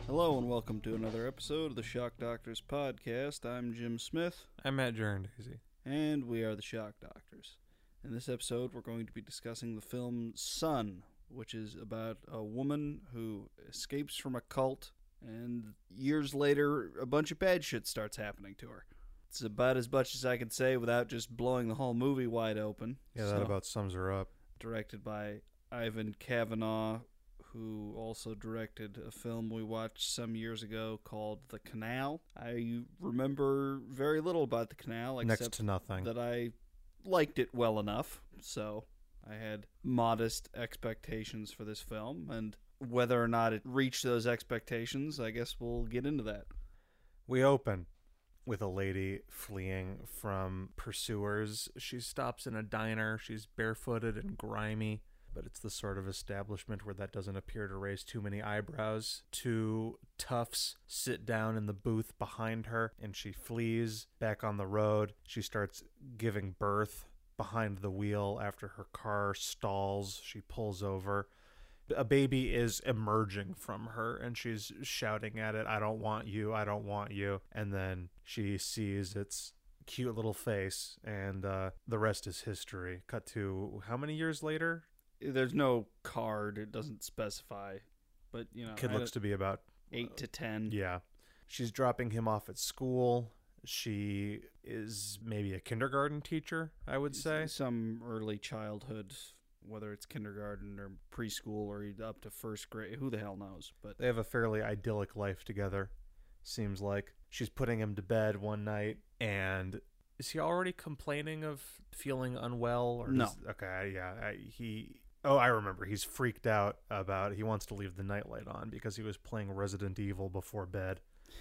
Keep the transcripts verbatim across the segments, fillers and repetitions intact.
Hello and welcome to another episode of the Shock Doctors podcast. I'm Jim Smith. I'm Matt Daisy. And we are the Shock Doctors. In this episode, we're going to be discussing the film Son, which is about a woman who escapes from a cult, and years later, a bunch of bad shit starts happening to her. It's about as much as I can say without just blowing the whole movie wide open. Yeah, that so, about sums her up. Directed by Ivan Kavanaugh, who also directed a film we watched some years ago called The Canal. I remember very little about The Canal, except Next to nothing. that I liked it well enough, so I had modest expectations for this film, and whether or not it reached those expectations, I guess we'll get into that. We open with a lady fleeing from pursuers. She stops in a diner. She's barefooted and grimy, but it's the sort of establishment where that doesn't appear to raise too many eyebrows. Two toughs sit down in the booth behind her, and she flees back on the road. She starts giving birth behind the wheel after her car stalls. She pulls over. A baby is emerging from her, and she's shouting at it, "I don't want you, I don't want you." And then she sees its cute little face, and uh, the rest is history. Cut to how many years later? There's no card. It doesn't specify. But, you know, Kid looks to be about eight to ten. Yeah. She's dropping him off at school. She is maybe a kindergarten teacher, I would say. Some early childhood, whether it's kindergarten or preschool or up to first grade. Who the hell knows? But they have a fairly idyllic life together, seems like. She's putting him to bed one night, and is he already complaining of feeling unwell? Or no. Does, okay, yeah. I, he... Oh, I remember. He's freaked out about, he wants to leave the nightlight on because he was playing Resident Evil before bed.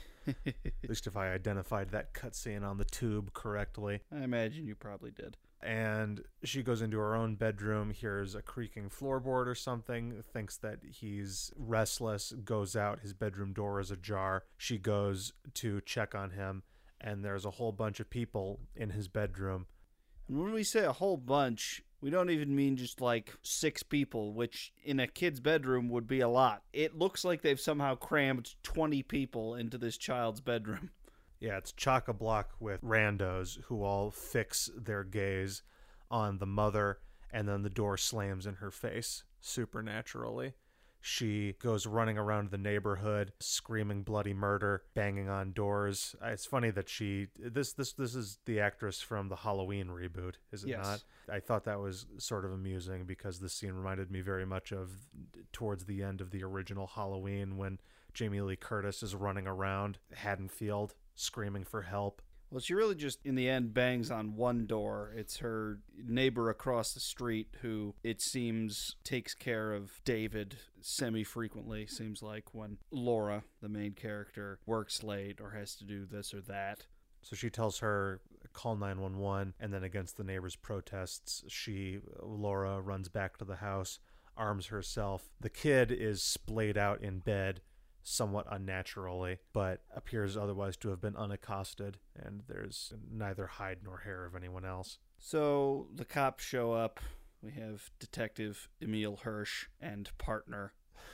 At least if I identified that cutscene on the tube correctly. I imagine you probably did. And she goes into her own bedroom, hears a creaking floorboard or something, thinks that he's restless, goes out, his bedroom door is ajar. She goes to check on him, and there's a whole bunch of people in his bedroom. And when we say a whole bunch, we don't even mean just like six people, which in a kid's bedroom would be a lot. It looks like they've somehow crammed twenty people into this child's bedroom. Yeah, it's chock-a-block with randos who all fix their gaze on the mother, and then the door slams in her face supernaturally. She goes running around the neighborhood, screaming bloody murder, banging on doors. It's funny that she... This this this is the actress from the Halloween reboot, is it yes. not? I thought that was sort of amusing because this scene reminded me very much of towards the end of the original Halloween when Jamie Lee Curtis is running around Haddonfield screaming for help. Well, she really just, in the end, bangs on one door. It's her neighbor across the street who, it seems, takes care of David semi-frequently, seems like, when Laura, the main character, works late or has to do this or that. So she tells her, call nine one one, and then against the neighbors' protests, she, Laura, runs back to the house, arms herself. The kid is splayed out in bed, somewhat unnaturally, but appears otherwise to have been unaccosted, and there's neither hide nor hair of anyone else. So the cops show up. We have Detective Emil Hirsch and partner.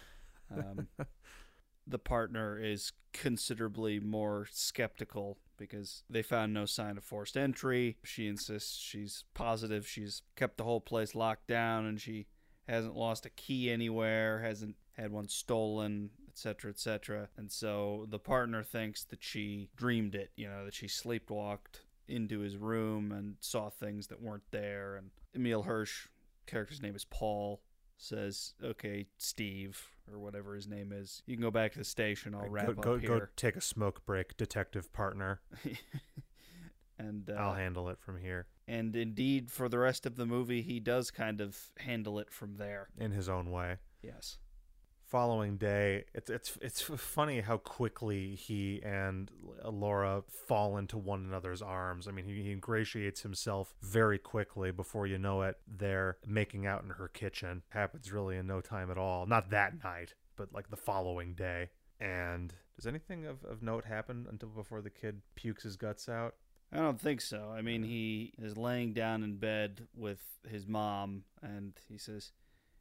Um, the partner is considerably more skeptical because they found no sign of forced entry. She insists she's positive she's kept the whole place locked down and she hasn't lost a key anywhere, hasn't had one stolen, et cetera, et cetera. And so the partner thinks that she dreamed it, you know, that she sleepwalked into his room and saw things that weren't there. And Emil Hirsch, character's name is Paul, says, okay, Steve, or whatever his name is, you can go back to the station, I'll wrap go, up go, here. Go take a smoke break, detective partner. and uh, I'll handle it from here. And indeed, for the rest of the movie, he does kind of handle it from there. In his own way. Yes. Following day, it's it's it's funny how quickly he and Laura fall into one another's arms. I mean, he, he ingratiates himself very quickly. Before you know it, they're making out in her kitchen. Happens really in no time at all. Not that night, but like the following day. And does anything of, of note happen until before the kid pukes his guts out? I don't think so. I mean, he is laying down in bed with his mom, and he says,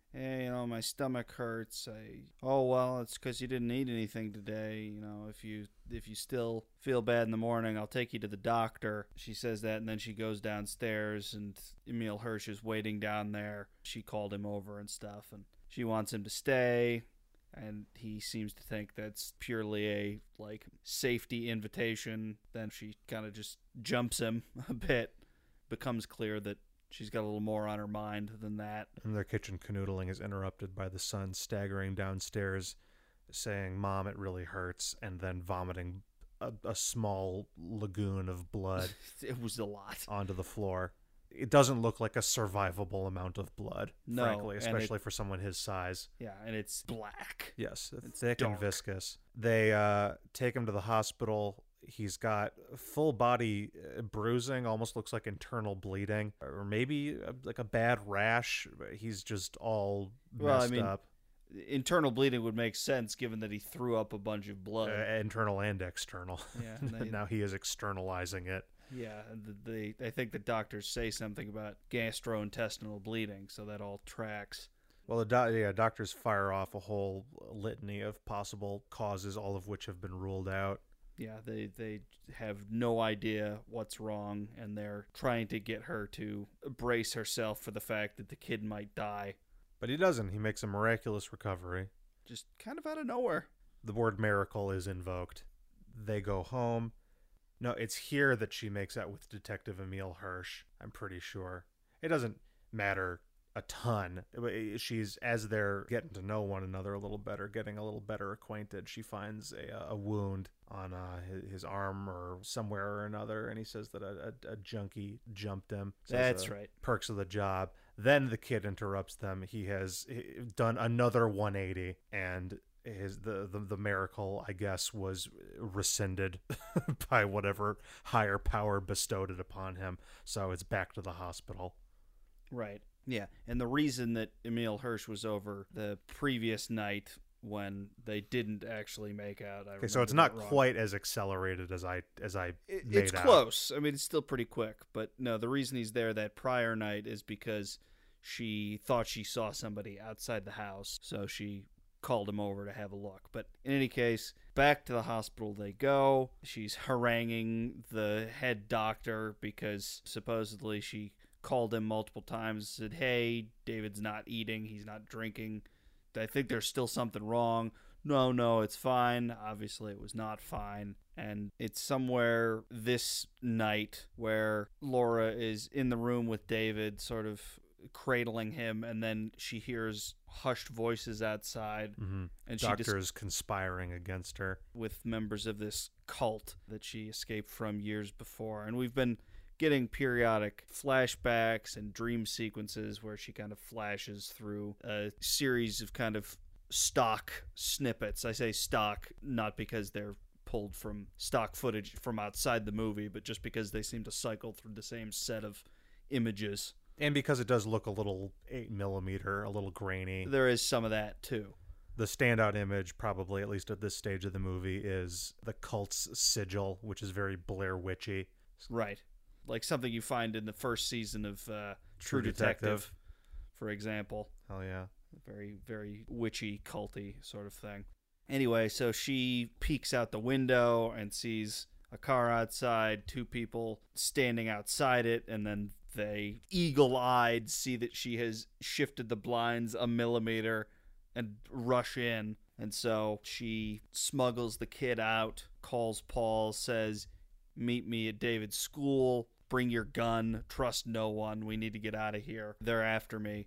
hey, you know, my stomach hurts. I, oh, well, it's because you didn't eat anything today. You know, if you if you still feel bad in the morning, I'll take you to the doctor. She says that, and then she goes downstairs, and Emil Hirsch is waiting down there. She called him over and stuff, and she wants him to stay. And he seems to think that's purely a, like, safety invitation. Then she kind of just jumps him a bit. Becomes clear that she's got a little more on her mind than that. And their kitchen canoodling is interrupted by the son staggering downstairs, saying, "Mom, it really hurts," and then vomiting a, a small lagoon of blood. It was a lot. Onto the floor. It doesn't look like a survivable amount of blood, no, frankly, especially it, for someone his size. Yeah, and it's black. Yes, it's thick dark. and viscous. They uh, take him to the hospital. He's got full body bruising, almost looks like internal bleeding, or maybe a, like a bad rash. He's just all messed well, I mean, up. Internal bleeding would make sense given that he threw up a bunch of blood. Uh, internal and external. Yeah, and they, now he is externalizing it. Yeah, they, I think the doctors say something about gastrointestinal bleeding, so that all tracks. Well, the do- yeah, doctors fire off a whole litany of possible causes, all of which have been ruled out. Yeah, they, they have no idea what's wrong, and they're trying to get her to brace herself for the fact that the kid might die. But he doesn't. He makes a miraculous recovery. Just kind of out of nowhere. The word miracle is invoked. They go home. No, it's here that she makes out with Detective Emil Hirsch, I'm pretty sure. It doesn't matter a ton. She's, as they're getting to know one another a little better, getting a little better acquainted, she finds a, a wound on uh, his, his arm or somewhere or another, and he says that a, a, a junkie jumped him. Says, That's uh, right. Perks of the job. Then the kid interrupts them. He has done another one eighty, and his the, the the miracle, I guess, was rescinded by whatever higher power bestowed it upon him. So it's back to the hospital. Right. Yeah. And the reason that Emil Hirsch was over the previous night when they didn't actually make out. I okay, so it's not quite as accelerated as I as I it, made It's out. close. I mean, it's still pretty quick. But no, the reason he's there that prior night is because she thought she saw somebody outside the house, so she called him over to have a look. But in any case, back to the hospital they go. She's haranguing the head doctor because supposedly she called him multiple times, said, "Hey, David's not eating, he's not drinking. I think there's still something wrong." No, no, it's fine. Obviously, it was not fine. And it's somewhere this night where Laura is in the room with David, sort of cradling him, and then she hears hushed voices outside. Mm-hmm. And she Doctors dis- conspiring against her. with members of this cult that she escaped from years before. And we've been getting periodic flashbacks and dream sequences where she kind of flashes through a series of kind of stock snippets. I say stock not because they're pulled from stock footage from outside the movie, but just because they seem to cycle through the same set of images. And because it does look a little eight millimeter, a little grainy. There is some of that too. The standout image, probably at least at this stage of the movie, is the cult's sigil, which is very Blair Witchy. Right. Like something you find in the first season of uh, True, True Detective, Detective, for example. Hell yeah. Very, very witchy, culty sort of thing. Anyway, so she peeks out the window and sees a car outside, two people standing outside it, and then they eagle-eyed see that she has shifted the blinds a millimeter and rush in. And so she smuggles the kid out, calls Paul, says, "Meet me at David's school, bring your gun, trust no one, we need to get out of here. They're after me."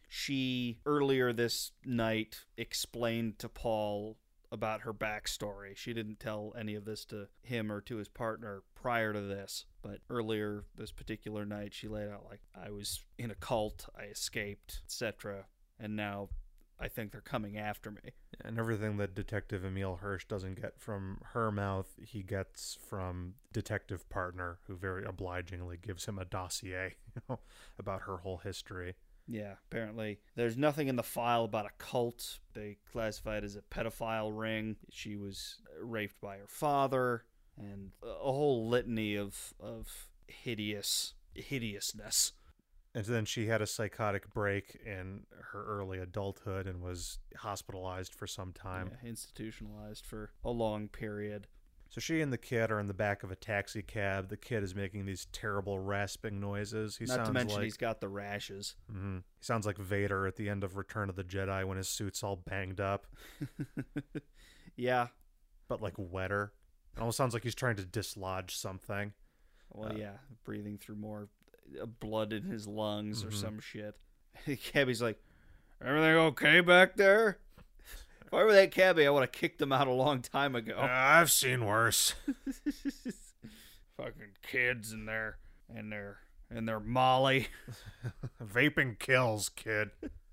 She, earlier this night, explained to Paul about her backstory. She didn't tell any of this to him or to his partner prior to this, but earlier this particular night, she laid out, like, I was in a cult, I escaped, et cetera, and now I think they're coming after me. And everything that Detective Emil Hirsch doesn't get from her mouth, he gets from detective partner, who very obligingly gives him a dossier, you know, about her whole history. Yeah, apparently there's nothing in the file about a cult. They classify it as a pedophile ring. She was raped by her father, and a whole litany of of hideous hideousness. And then she had a psychotic break in her early adulthood and was hospitalized for some time. Yeah, institutionalized for a long period. So she and the kid are in the back of a taxi cab. The kid is making these terrible rasping noises. He Not sounds to mention like, he's got the rashes. Mm-hmm. He sounds like Vader at the end of Return of the Jedi when his suit's all banged up. Yeah. But like wetter. It almost sounds like he's trying to dislodge something. Well, Uh, yeah, breathing through more uh, blood in his lungs mm-hmm. or some shit. Cabby's like, everything okay back there? If I were that cabbie, I would have kicked him out a long time ago. Uh, I've seen worse. Fucking kids and their and their and their Molly. Vaping kills, kid.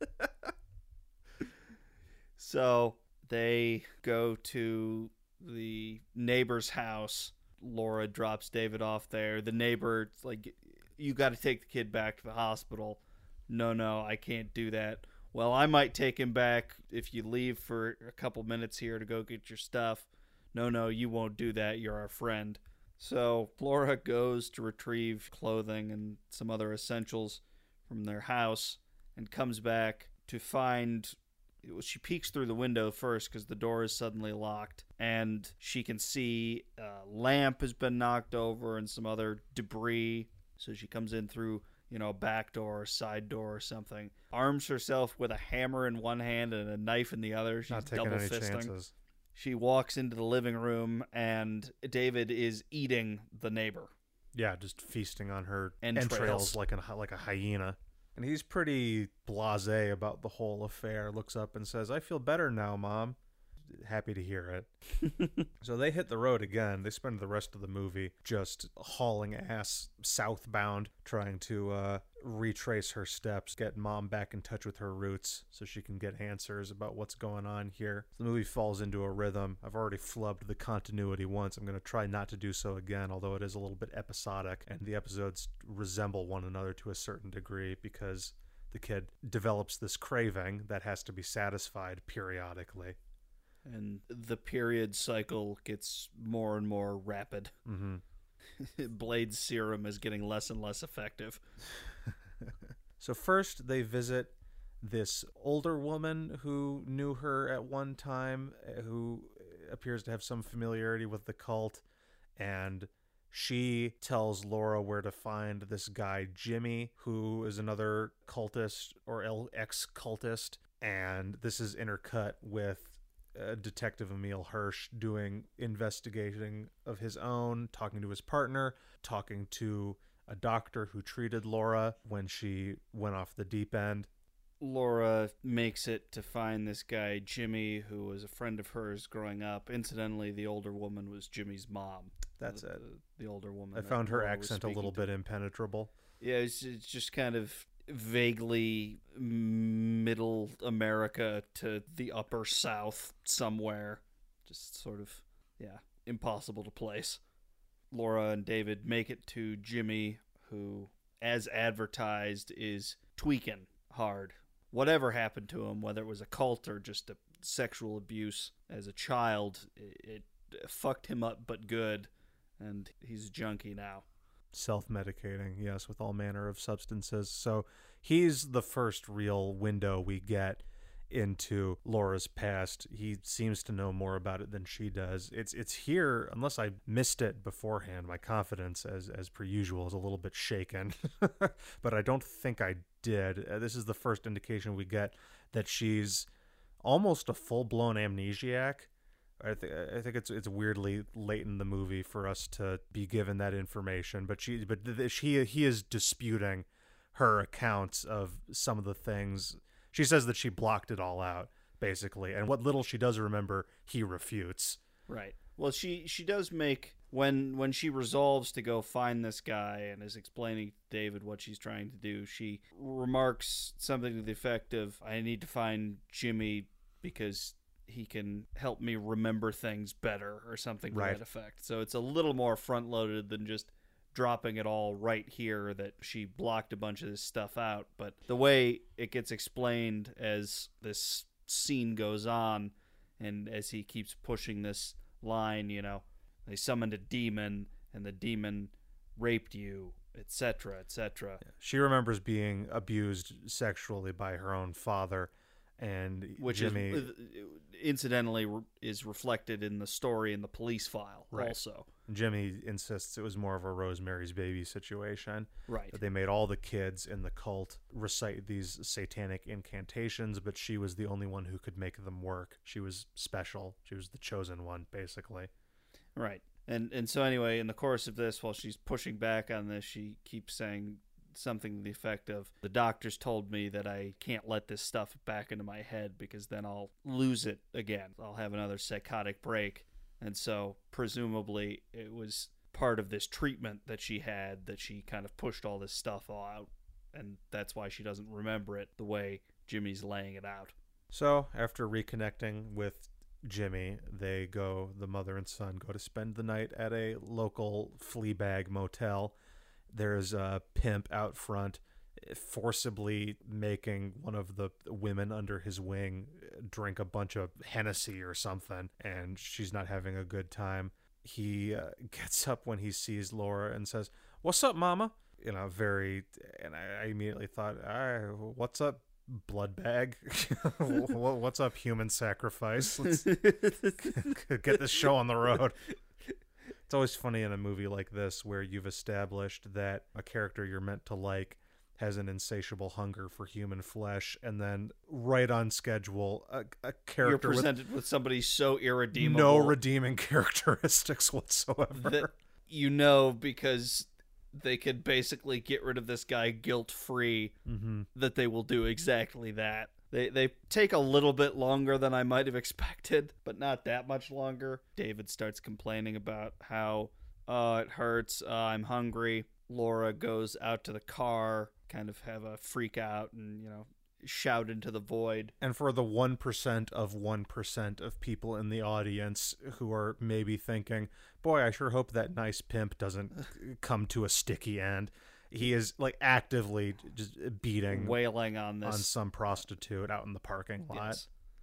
So they go to the neighbor's house. Laura drops David off there. The neighbor's like, you got to take the kid back to the hospital. No, no, I can't do that. Well, I might take him back if you leave for a couple minutes here to go get your stuff. No, no, you won't do that. You're our friend. So Laura goes to retrieve clothing and some other essentials from their house and comes back to find... She peeks through the window first because the door is suddenly locked, and she can see a lamp has been knocked over and some other debris. So she comes in through, you know, a back door, a side door or something, arms herself with a hammer in one hand and a knife in the other. She's Not taking double any fisting. chances. She walks into the living room, and David is eating the neighbor. Yeah, just feasting on her Entrails. entrails like, an, like a hyena. And he's pretty blasé about the whole affair. Looks up and says, I feel better now, Mom. Happy to hear it. So they hit the road again. They spend the rest of the movie just hauling ass southbound, trying to uh, retrace her steps, get Mom back in touch with her roots so she can get answers about what's going on here. The movie falls into a rhythm. I've already flubbed the continuity once. I'm going to try not to do so again, although it is a little bit episodic, and the episodes resemble one another to a certain degree because the kid develops this craving that has to be satisfied periodically. And the period cycle gets more and more rapid. Mm-hmm. Blade's serum is getting less and less effective. So first they visit this older woman who knew her at one time, who appears to have some familiarity with the cult, and she tells Laura where to find this guy Jimmy, who is another cultist or ex-cultist, and this is intercut with Uh, Detective Emil Hirsch doing investigating of his own, talking to his partner, talking to a doctor who treated Laura when she went off the deep end. Laura makes it to find this guy, Jimmy, who was a friend of hers growing up. Incidentally, the older woman was Jimmy's mom. That's the, it. The, the older woman. I that found her Laura was accent a little speaking bit impenetrable. to. Yeah, it's, it's just kind of vaguely middle America to the upper South somewhere. Just sort of, yeah, impossible to place. Laura and David make it to Jimmy, who, as advertised, is tweaking hard. Whatever happened to him, whether it was a cult or just a sexual abuse as a child, it, it fucked him up but good, and he's a junkie now. Self-medicating, yes, with all manner of substances. So he's the first real window we get into Laura's past. He seems to know more about it than she does. It's it's here, unless I missed it beforehand. My confidence, as as per usual, is a little bit shaken. But I don't think I did. Uh, this is the first indication we get that she's almost a full-blown amnesiac. I, th- I think it's it's weirdly late in the movie for us to be given that information, but she but th- she he is disputing her accounts of some of the things. She says that she blocked it all out, basically, and what little she does remember, he refutes. Right. Well, she she does make when when she resolves to go find this guy and is explaining to David what she's trying to do. She remarks something to the effect of, "I need to find Jimmy because he can help me remember things better," or something to right. that effect. So it's a little more front-loaded than just dropping it all right here that she blocked a bunch of this stuff out. But the way it gets explained as this scene goes on, and as he keeps pushing this line, you know, they summoned a demon, and the demon raped you, et cetera, et cetera. She remembers being abused sexually by her own father, and Which Jimmy, is, incidentally, is reflected in the story in the police file right. also. Jimmy insists it was more of a Rosemary's Baby situation. Right. That they made all the kids in the cult recite these satanic incantations, but she was the only one who could make them work. She was special. She was the chosen one, basically. Right. And and so anyway, in the course of this, while she's pushing back on this, she keeps saying something to the effect of, the doctors told me that I can't let this stuff back into my head because then I'll lose it again. I'll have another psychotic break. And so presumably it was part of this treatment that she had that she kind of pushed all this stuff all out. And that's why she doesn't remember it the way Jimmy's laying it out. So after reconnecting with Jimmy, they go, the mother and son go to spend the night at a local Fleabag motel. There's a pimp out front forcibly making one of the women under his wing drink a bunch of Hennessy or something, and she's not having a good time. He uh, gets up when he sees Laura and says, "What's up, mama?" You know, very, and I, I immediately thought, all right, what's up, blood bag? What's up, human sacrifice? Let's get this show on the road. It's always funny in a movie like this where you've established that a character you're meant to like has an insatiable hunger for human flesh, and then right on schedule, a, a character You're presented with, with somebody so irredeemable, no redeeming characteristics whatsoever. That you know, because they could basically get rid of this guy guilt-free, mm-hmm. that they will do exactly that. They they take a little bit longer than I might have expected, but not that much longer. David starts complaining about how, uh, it hurts, uh, I'm hungry. Laura goes out to the car, kind of have a freak out and, you know, shout into the void. And for the one percent of one percent of people in the audience who are maybe thinking, boy, I sure hope that nice pimp doesn't come to a sticky end. He is like actively just beating, wailing on this, on some prostitute out in the parking lot. Yes.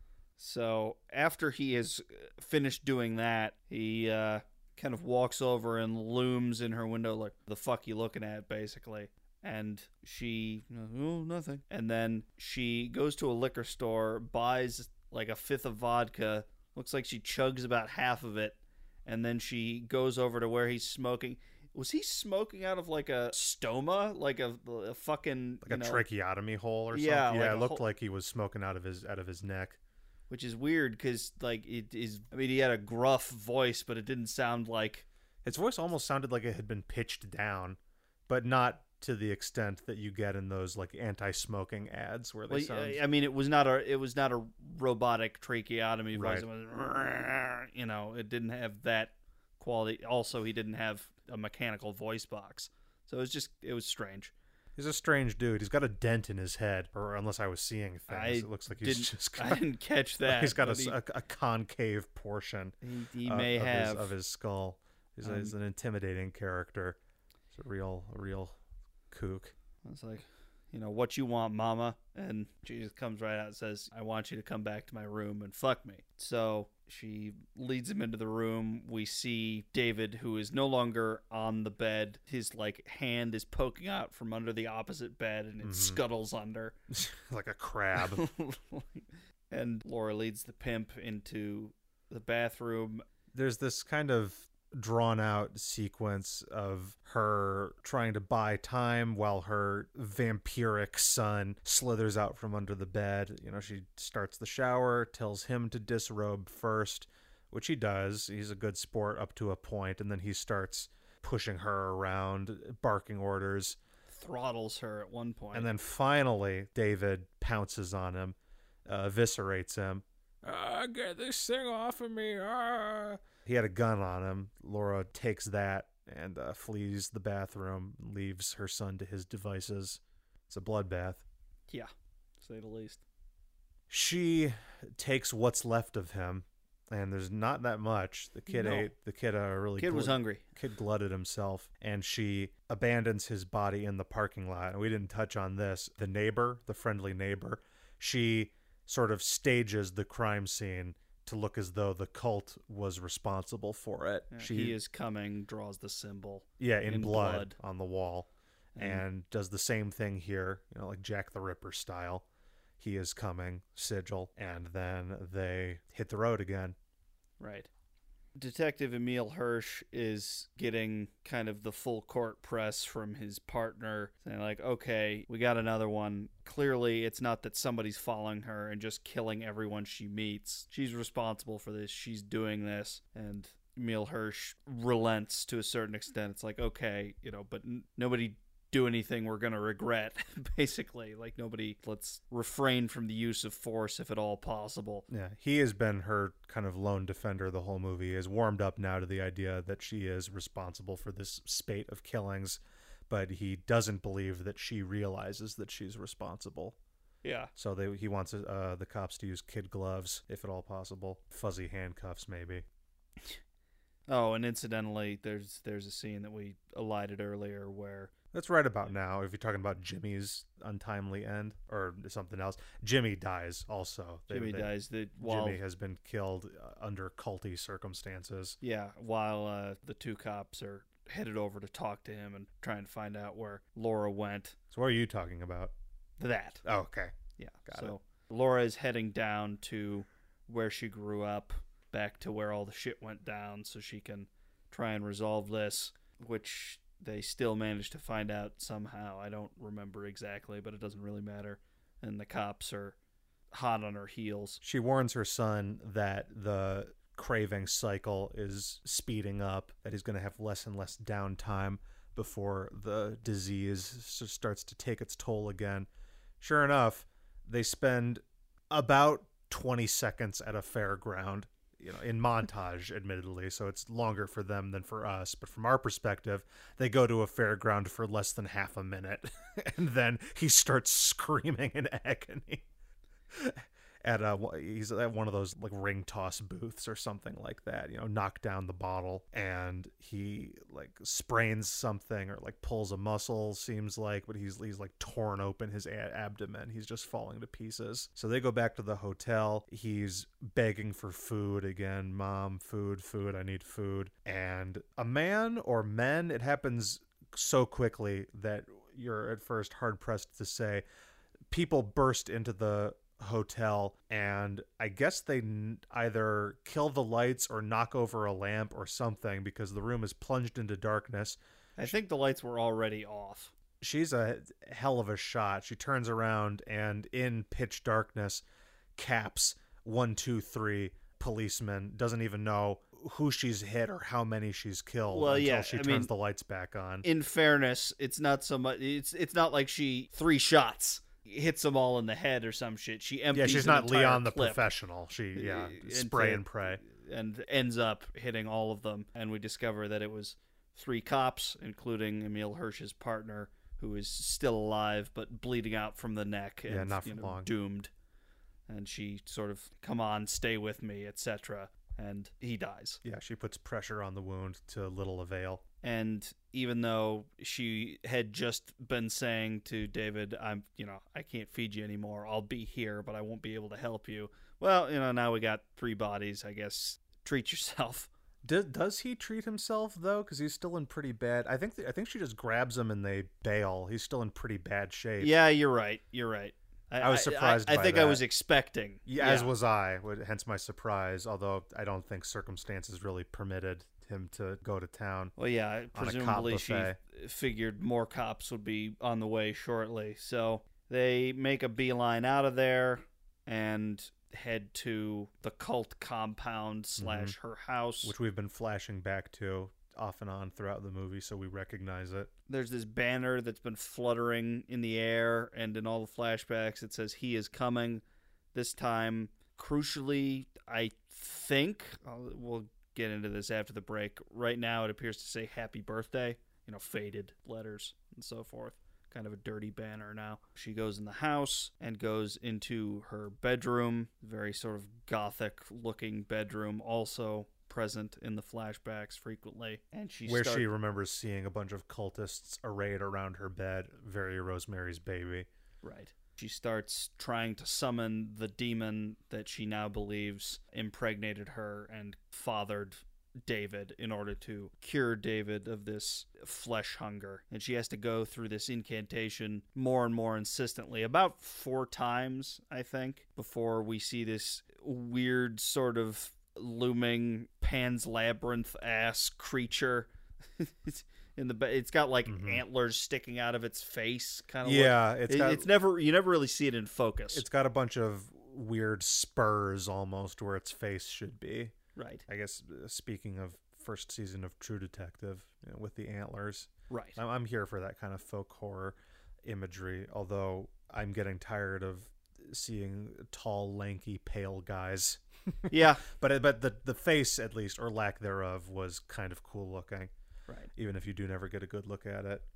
So after he has finished doing that, he uh, kind of walks over and looms in her window like, "The fuck you looking at?" basically. And she, oh, nothing. And then she goes to a liquor store, buys like a fifth of vodka. Looks like she chugs about half of it. And then she goes over to where he's smoking. Was he smoking out of like a stoma, like a, a fucking like a know, tracheotomy hole or yeah, something? Like yeah, it looked hole, like he was smoking out of his out of his neck, which is weird because like it is. I mean, he had a gruff voice, but it didn't sound like his voice almost sounded like it had been pitched down, but not to the extent that you get in those like anti-smoking ads where they well, sound. I mean, it was not a it was not a robotic tracheotomy right. voice. It was, you know, it didn't have that quality. Also, he didn't have a mechanical voice box, so it was just it was strange. He's a strange dude. He's got a dent in his head, or unless I was seeing things, I it looks like he's just got, I didn't catch that. He's got a, he, a, a concave portion he, he of, may of, have his, of his skull. He's, um, a, he's an intimidating character. He's a real a real kook. It's like, you know, what you want, mama? And Jesus comes right out and says, I want you to come back to my room and fuck me. So she leads him into the room. We see David, who is no longer on the bed. His, like, hand is poking out from under the opposite bed, and it mm-hmm. scuttles under. Like a crab. And Laura leads the pimp into the bathroom. There's this kind of drawn out sequence of her trying to buy time while her vampiric son slithers out from under the bed. You know, she starts the shower, tells him to disrobe first, which he does. He's a good sport up to a point, and then he starts pushing her around, barking orders. Throttles her at one point. And then finally, David pounces on him, uh, eviscerates him. Ah, get this thing off of me. Ah. He had a gun on him. Laura takes that and uh, flees the bathroom, leaves her son to his devices. It's a bloodbath. Yeah, to say the least. She takes what's left of him, and there's not that much. The kid no. ate. The kid uh, really. Kid gl- was hungry. Kid glutted himself, and she abandons his body in the parking lot. And we didn't touch on this. The neighbor, the friendly neighbor, she sort of stages the crime scene to look as though the cult was responsible for it. Yeah, she he is coming, draws the symbol. Yeah, in, in blood, blood on the wall. and does the same thing here, you know, like Jack the Ripper style. He is coming, sigil, and then they hit the road again. Right. Detective Emil Hirsch is getting kind of the full court press from his partner, saying like, okay, we got another one. Clearly, it's not that somebody's following her and just killing everyone she meets. She's responsible for this. She's doing this. And Emil Hirsch relents to a certain extent. It's like, okay, you know, but n- nobody do anything we're going to regret, basically. Like, nobody, let's refrain from the use of force if at all possible. Yeah, he has been her kind of lone defender the whole movie. He has warmed up now to the idea that she is responsible for this spate of killings, but he doesn't believe that she realizes that she's responsible. Yeah. So they, he wants uh, the cops to use kid gloves, if at all possible. Fuzzy handcuffs, maybe. Oh, and incidentally, there's there's a scene that we elided earlier where... That's right about now, if you're talking about Jimmy's untimely end, or something else. Jimmy dies also. They, Jimmy they, dies. The, while, Jimmy has been killed uh, under culty circumstances. Yeah, while uh, the two cops are headed over to talk to him and trying to find out where Laura went. So what are you talking about? That. Oh, okay. Yeah. Got so it. Laura is heading down to where she grew up, back to where all the shit went down, so she can try and resolve this, which they still managed to find out somehow. I don't remember exactly, but it doesn't really matter. And the cops are hot on her heels. She warns her son that the craving cycle is speeding up, that he's going to have less and less downtime before the disease starts to take its toll again. Sure enough, they spend about twenty seconds at a fairground, you know, in montage, admittedly, so it's longer for them than for us. But from our perspective, they go to a fairground for less than half a minute, and then he starts screaming in agony. At a, he's at one of those like ring toss booths or something like that, you know, knock down the bottle, and he like sprains something or like pulls a muscle, seems like, but he's he's like torn open his a- abdomen. He's just falling to pieces. So they go back to the hotel. He's begging for food again. Mom, food, food. I need food. And a man or men, it happens so quickly that you're at first hard pressed to say. People burst into the hotel, and I guess they n- either kill the lights or knock over a lamp or something, because the room is plunged into darkness. I think the lights were already off. She's a hell of a shot. She turns around, and in pitch darkness, Caps, one, two, three policemen, doesn't even know who she's hit or how many she's killed well, until yeah, she I turns mean, the lights back on. In fairness, it's not so much. It's it's not like she three shots hits them all in the head or some shit. She empties. Yeah, she's an not entire Leon the clip, professional. She yeah, uh, spray into- and pray. and ends up hitting all of them. And we discover that it was three cops, including Emil Hirsch's partner, who is still alive but bleeding out from the neck and Yeah, not for you know, long. doomed. And she sort of, come on, stay with me, et cetera. And he dies. Yeah, she puts pressure on the wound to little avail. And even though she had just been saying to David, I'm, you know, I can't feed you anymore. I'll be here, but I won't be able to help you. Well, you know, now we got three bodies. I guess treat yourself. Does does he treat himself though? Because he's still in pretty bad. I think th- I think she just grabs him and they bail. He's still in pretty bad shape. Yeah, you're right. You're right. I, I was surprised I, I, by I think that. I was expecting. Yeah, as was I. Hence my surprise. Although I don't think circumstances really permitted him to go to town. Well, yeah, on a cop presumably she buffet. figured more cops would be on the way shortly. So they make a beeline out of there and head to the cult compound slash her house. Which we've been flashing back to off and on throughout the movie, so we recognize it. There's this banner that's been fluttering in the air, and in all the flashbacks it says he is coming. This time, crucially, I think, I'll, we'll get into this after the break. Right now it appears to say happy birthday, you know, faded letters and so forth. Kind of a dirty banner now. She goes in the house and goes into her bedroom, very sort of gothic looking bedroom, also present in the flashbacks frequently. And she Where start- she remembers seeing a bunch of cultists arrayed around her bed, very Rosemary's Baby. Right. She starts trying to summon the demon that she now believes impregnated her and fathered David in order to cure David of this flesh hunger. And she has to go through this incantation more and more insistently, about four times, I think, before we see this weird sort of looming Pan's Labyrinth-ass creature. In the it's got like mm-hmm. antlers sticking out of its face, kind of. Yeah, like, it's it, got, it's never you never really see it in focus. It's got a bunch of weird spurs almost where its face should be. Right. I guess uh, speaking of first season of True Detective, you know, with the antlers. Right. I'm, I'm here for that kind of folk horror imagery. Although I'm getting tired of seeing tall, lanky, pale guys. Yeah. but but the the face, at least, or lack thereof, was kind of cool looking. Right. Even if you do never get a good look at it.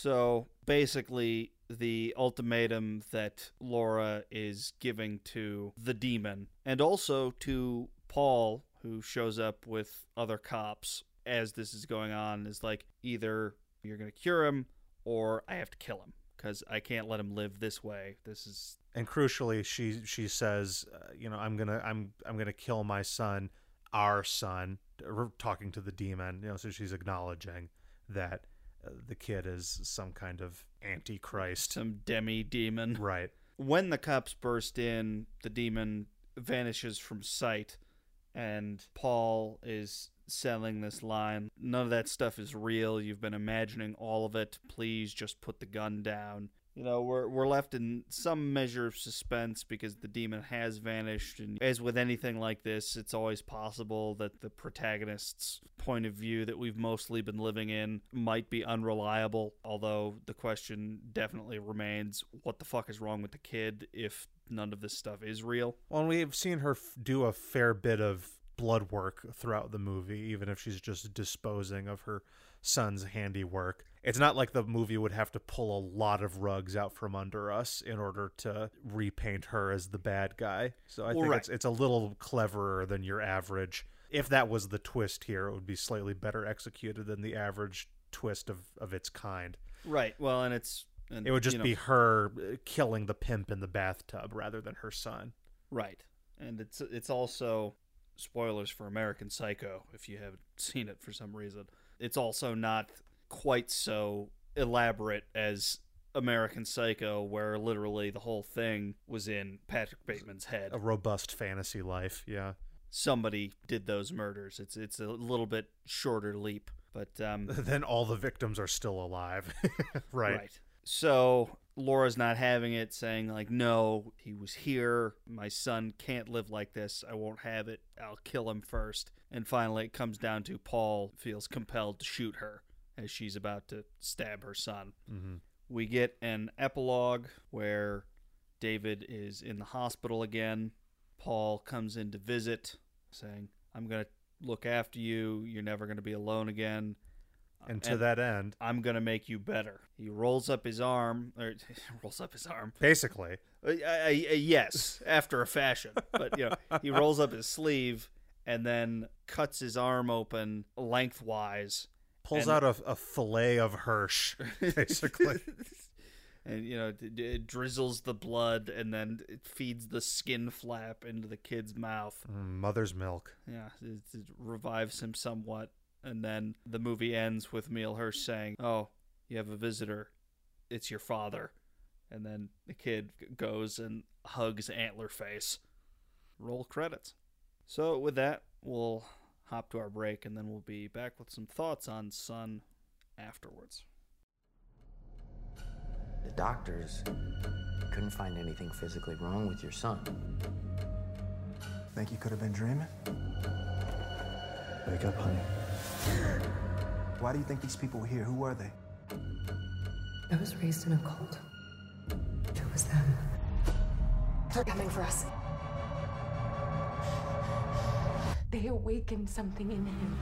So basically, the ultimatum that Laura is giving to the demon, and also to Paul, who shows up with other cops as this is going on, is like, either you're going to cure him or I have to kill him because I can't let him live this way. This is. And crucially, she she says, uh, you know, I'm gonna I'm I'm gonna kill my son, our son. We're talking to the demon, you know, so she's acknowledging that uh, the kid is some kind of antichrist, some demi-demon. Right. When the cops burst in, the demon vanishes from sight, and Paul is selling this line, none of that stuff is real, you've been imagining all of it, please just put the gun down. You know, we're we're left in some measure of suspense because the demon has vanished, and as with anything like this, it's always possible that the protagonist's point of view that we've mostly been living in might be unreliable, although the question definitely remains, what the fuck is wrong with the kid if none of this stuff is real? Well, we've seen her f- do a fair bit of blood work throughout the movie, even if she's just disposing of her son's handiwork. It's not like the movie would have to pull a lot of rugs out from under us in order to repaint her as the bad guy. So I well, think right. it's it's a little cleverer than your average. If that was the twist here, it would be slightly better executed than the average twist of, of its kind. Right. Well, and it's... And, it would just you know, be her killing the pimp in the bathtub rather than her son. Right. And it's it's also... Spoilers for American Psycho, if you haven't seen it for some reason. It's also not quite so elaborate as American Psycho, where literally the whole thing was in Patrick Bateman's head. A robust fantasy life, yeah. Somebody did those murders. It's it's a little bit shorter leap, but um, then all the victims are still alive, right? Right. So Laura's not having it, saying like, no, he was here. My son can't live like this. I won't have it. I'll kill him first. And finally it comes down to Paul feels compelled to shoot her as she's about to stab her son. Mm-hmm. We get an epilogue where David is in the hospital again. Paul comes in to visit, saying, I'm going to look after you. You're never going to be alone again. And to and that end, I'm going to make you better. He rolls up his arm, or rolls up his arm. Basically. Uh, uh, uh, yes, after a fashion. But, you know, he rolls up his sleeve and then cuts his arm open lengthwise. Pulls and, out a, a fillet of Hirsch, basically. And, you know, it, it drizzles the blood and then it feeds the skin flap into the kid's mouth. Mm, mother's milk. Yeah, it, it revives him somewhat. And then the movie ends with Emile Hirsch saying, oh, you have a visitor. It's your father. And then the kid goes and hugs Antlerface. Roll credits. So with that, we'll hop to our break, and then we'll be back with some thoughts on Son afterwards. The doctors couldn't find anything physically wrong with your son. Think you could have been dreaming? Wake up, honey. Why do you think these people were here? Who were they? I was raised in a cult. It was them. They're coming for us. They awakened something in him.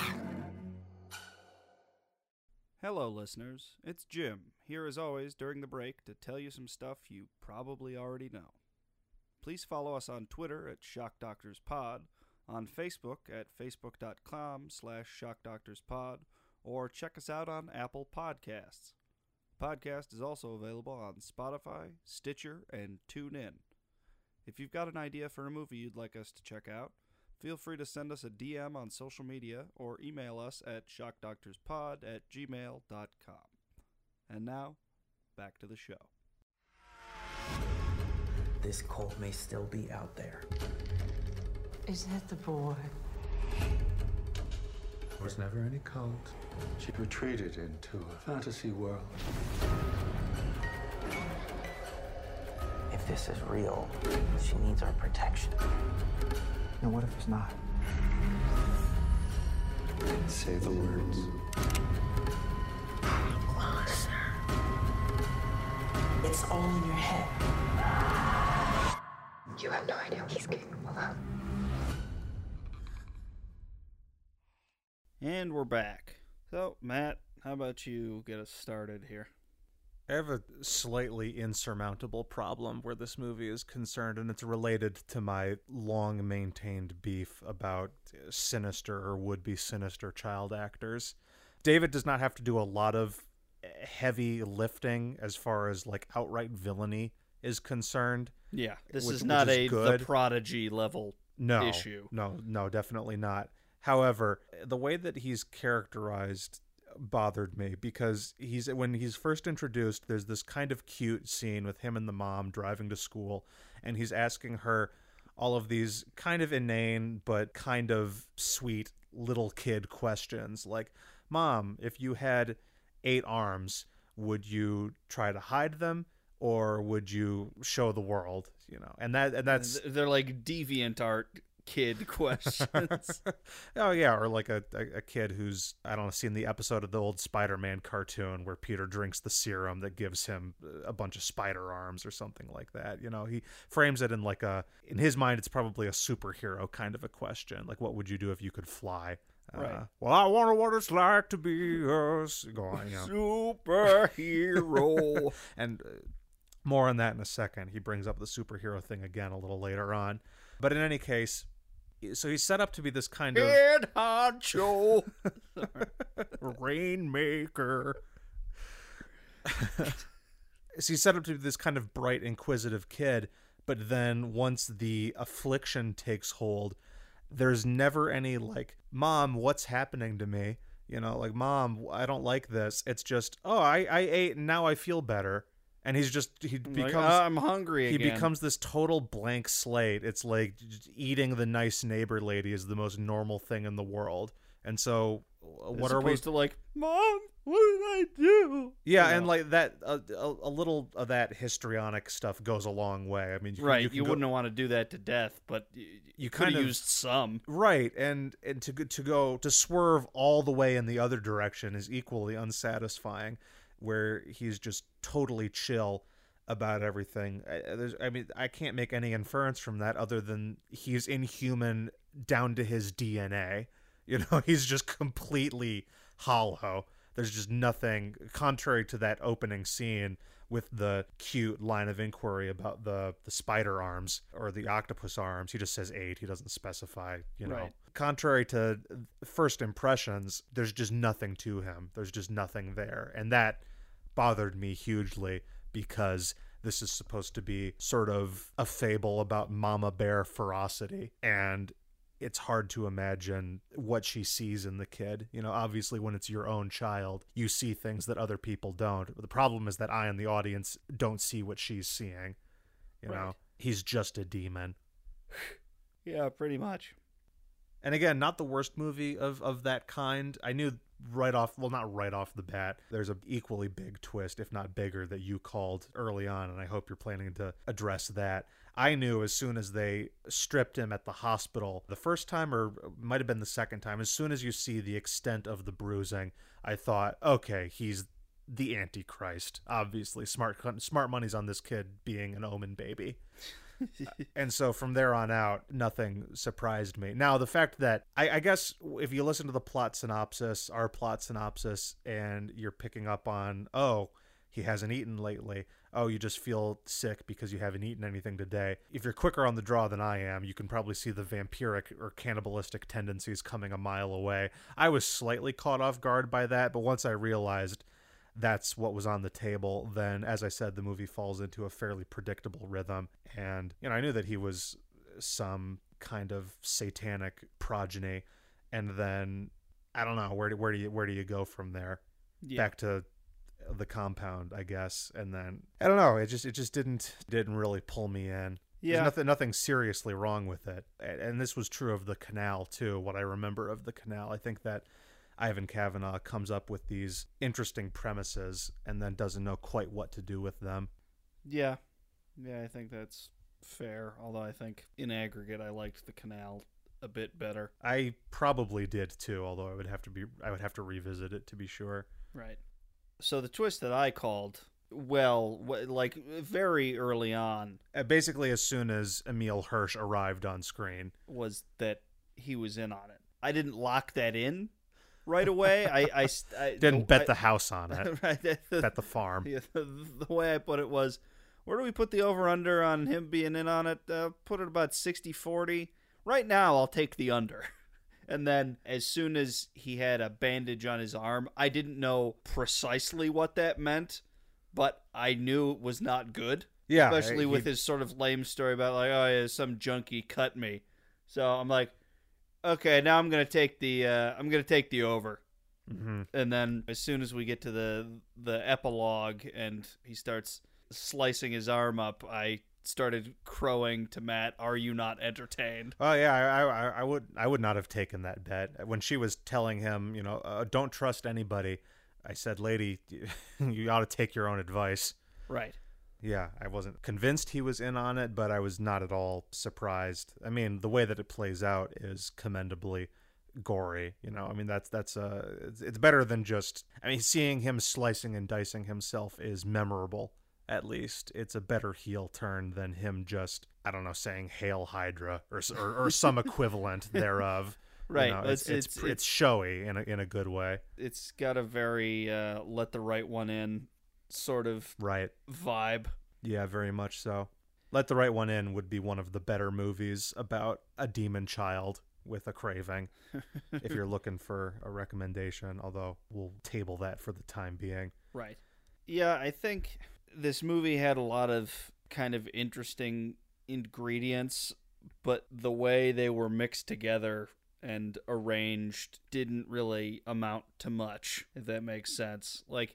Hello, listeners. It's Jim, here as always during the break to tell you some stuff you probably already know. Please follow us on Twitter at Shock Doctors Pod, on Facebook at facebook.com slash shockdoctorspod, or check us out on Apple Podcasts. The podcast is also available on Spotify, Stitcher, and TuneIn. If you've got an idea for a movie you'd like us to check out, Feel free to send us a D M on social media or email us at shockdoctorspod at gmail dot com. And now, back to the show. This cult may still be out there. Is that the boy? There was never any cult. She retreated into a fantasy world. If this is real, she needs our protection. And what if it's not? Say the words. Closer. It's all in your head. You have no idea what he's capable of. And we're back. So, Matt, how about you get us started here? I have a slightly insurmountable problem where this movie is concerned, and it's related to my long-maintained beef about sinister or would-be sinister child actors. David does not have to do a lot of heavy lifting as far as, like, outright villainy is concerned. Yeah, this which- is not which a is good. The Prodigy level no, issue. No, no, definitely not. However, the way that he's characterized bothered me because he's when he's first introduced, there's this kind of cute scene with him and the mom driving to school, and he's asking her all of these kind of inane but kind of sweet little kid questions like, Mom, if you had eight arms, would you try to hide them or would you show the world? You know, and that and that's They're like deviant art kid questions. Oh yeah, or like a, a, a kid who's, I don't know, seen the episode of the old Spider-Man cartoon where Peter drinks the serum that gives him a bunch of spider arms or something like that. You know, he frames it in like a, in his mind, it's probably a superhero kind of a question. Like, what would you do if you could fly? Right. Uh, well, I wonder what it's like to be a go on, you know. Superhero. And uh, more on that in a second. He brings up the superhero thing again a little later on. But in any case, so he's set up to be this kind of Head honcho. rainmaker. So he's set up to be this kind of bright, inquisitive kid, but then once the affliction takes hold, there's never any like, Mom, what's happening to me? You know, like, Mom, I don't like this. It's just, oh, I, I ate and now I feel better. And he's just, he becomes, Like, "Oh, I'm hungry he again." becomes this total blank slate. It's like just eating the nice neighbor lady is the most normal thing in the world. And so what As are we opposed to like, Mom, what did I do? Yeah, You and know. like that, a, a, a little of that histrionic stuff goes a long way. I mean, you, Right, you, you, can go- wouldn't want to do that to death, but you, You could kind have of- used some. right, and and to go- to go to swerve all the way in the other direction is equally unsatisfying, where he's just totally chill about everything. I, there's, I mean, I can't make any inference from that other than he's inhuman down to his D N A. You know, he's just completely hollow. There's just nothing, contrary to that opening scene with the cute line of inquiry about the, the spider arms or the octopus arms. He just says eight. He doesn't specify, you know. Right. Contrary to first impressions, there's just nothing to him. There's just nothing there. And that bothered me hugely because this is supposed to be sort of a fable about mama bear ferocity. And it's hard to imagine what she sees in the kid. You know, obviously when it's your own child, you see things that other people don't. But the problem is that I and the audience don't see what she's seeing. You Right. know, he's just a demon. Yeah, pretty much. And again, not the worst movie of, of that kind. I knew right off, well, not right off the bat, there's an equally big twist, if not bigger, that you called early on, and I hope you're planning to address that. I knew as soon as they stripped him at the hospital, the first time, or it might have been the second time, as soon as you see the extent of the bruising, I thought, okay, he's the Antichrist. Obviously, smart smart money's on this kid being an Omen baby. And so from there on out, nothing surprised me. Now, the fact that, I, I guess if you listen to the plot synopsis, our plot synopsis, and you're picking up on, oh, he hasn't eaten lately. Oh, you just feel sick because you haven't eaten anything today. If you're quicker on the draw than I am, you can probably see the vampiric or cannibalistic tendencies coming a mile away. I was slightly caught off guard by that, but once I realized that's what was on the table, then, as I said, the movie falls into a fairly predictable rhythm. And, you know, I knew that he was some kind of satanic progeny, and then I don't know where do, where do you where do you go from there? Yeah. Back to the compound, I guess, and then I don't know. It just it just didn't didn't really pull me in. Yeah. There's nothing nothing seriously wrong with it, and, and this was true of the canal too. What I remember of the canal, I think that Ivan Kavanagh comes up with these interesting premises and then doesn't know quite what to do with them. Yeah. Yeah, I think that's fair. Although I think in aggregate, I liked the canal a bit better. I probably did too, although I would have to be I would have to revisit it to be sure. Right. So the twist that I called, well, w- like very early on, Uh, basically, as soon as Emil Hirsch arrived on screen, was that he was in on it. I didn't lock that in right away. I, I, I didn't bet I, the house on it, right, the, bet the farm. Yeah, the, the way I put it was, where do we put the over-under on him being in on it? Uh, put it about sixty forty. Right now, I'll take the under. And then as soon as he had a bandage on his arm, I didn't know precisely what that meant, but I knew it was not good. Yeah, Especially he- with his sort of lame story about like, oh yeah, some junkie cut me. So I'm like, okay, now I'm gonna take the uh, I'm gonna take the over. Mm-hmm. And then as soon as we get to the the epilogue and he starts slicing his arm up, I started crowing to Matt, "Are you not entertained?" Oh yeah, I, I, I would, I would not have taken that bet when she was telling him, you know, uh, don't trust anybody. I said, "Lady, you ought to take your own advice." Right. Yeah, I wasn't convinced he was in on it, but I was not at all surprised. I mean, the way that it plays out is commendably gory. You know, I mean, that's that's uh, it's, it's better than just. I mean, seeing him slicing and dicing himself is memorable. At least it's a better heel turn than him just, I don't know, saying "Hail Hydra" or or, or some equivalent thereof. Right. You know, it's, It's- it's, it's- it's showy in a in a good way. It's got a very uh, let the right one in sort of Right. vibe. Yeah, very much so. Let the Right One In would be one of the better movies about a demon child with a craving, if you're looking for a recommendation, although we'll table that for the time being. Right. Yeah, I think this movie had a lot of kind of interesting ingredients, but the way they were mixed together and arranged didn't really amount to much, if that makes sense. Like,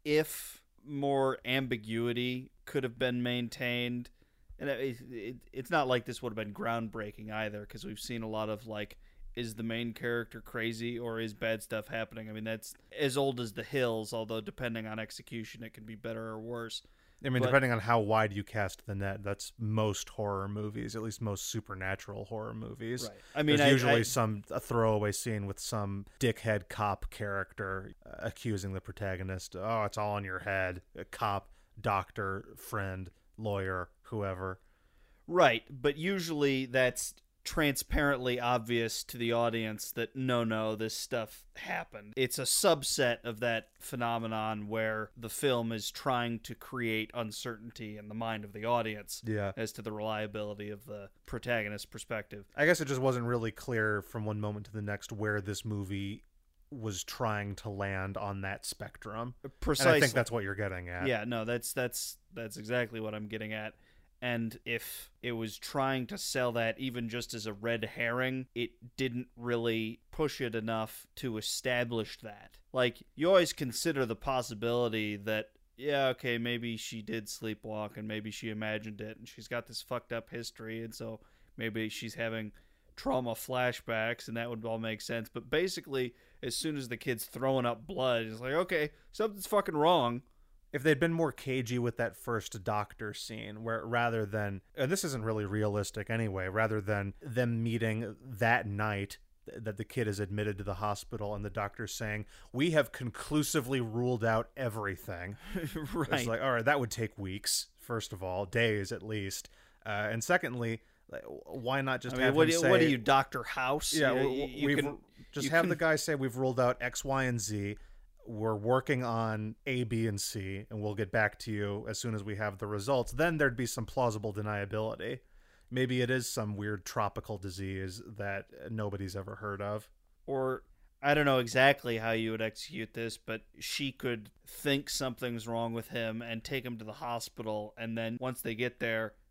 if more ambiguity could have been maintained, and it, it, it's not like this would have been groundbreaking either, because we've seen a lot of, like, is the main character crazy or is bad stuff happening? I mean, that's as old as The Hills, although depending on execution, it can be better or worse. I mean, But- depending on how wide you cast the net, that's most horror movies, at least most supernatural horror movies. Right. I mean, There's I- usually I- some a throwaway scene with some dickhead cop character uh, accusing the protagonist. Oh, it's all in your head. A cop, doctor, friend, lawyer, whoever. Right, but usually that's transparently obvious to the audience that no, no, this stuff happened. It's a subset of that phenomenon where the film is trying to create uncertainty in the mind of the audience Yeah. as to the reliability of the protagonist's perspective. I guess it just wasn't really clear from one moment to the next where this movie was trying to land on that spectrum. Precisely. And I think that's what you're getting at. Yeah, no, that's that's that's exactly what I'm getting at. And if it was trying to sell that even just as a red herring, it didn't really push it enough to establish that. Like, you always consider the possibility that, yeah, okay, maybe she did sleepwalk and maybe she imagined it and she's got this fucked up history and so maybe she's having trauma flashbacks and that would all make sense. But basically, as soon as the kid's throwing up blood, it's like, okay, something's fucking wrong. If they'd been more cagey with that first doctor scene, where rather than, and this isn't really realistic anyway, rather than them meeting that night th- that the kid is admitted to the hospital and the doctor's saying, we have conclusively ruled out everything. Right. It's like, all right, that would take weeks, first of all, days at least. Uh, and secondly, like, why not just I mean, have what him do you, say, what are you, Doctor House? Yeah, you, we- you we've, can, just you have can- the guy say we've ruled out X, Y, and Z. We're working on A, B, and C, and we'll get back to you as soon as we have the results. Then there'd be some plausible deniability. Maybe it is some weird tropical disease that nobody's ever heard of. Or I don't know exactly how you would execute this, but she could think something's wrong with him and take him to the hospital, and then once they get there,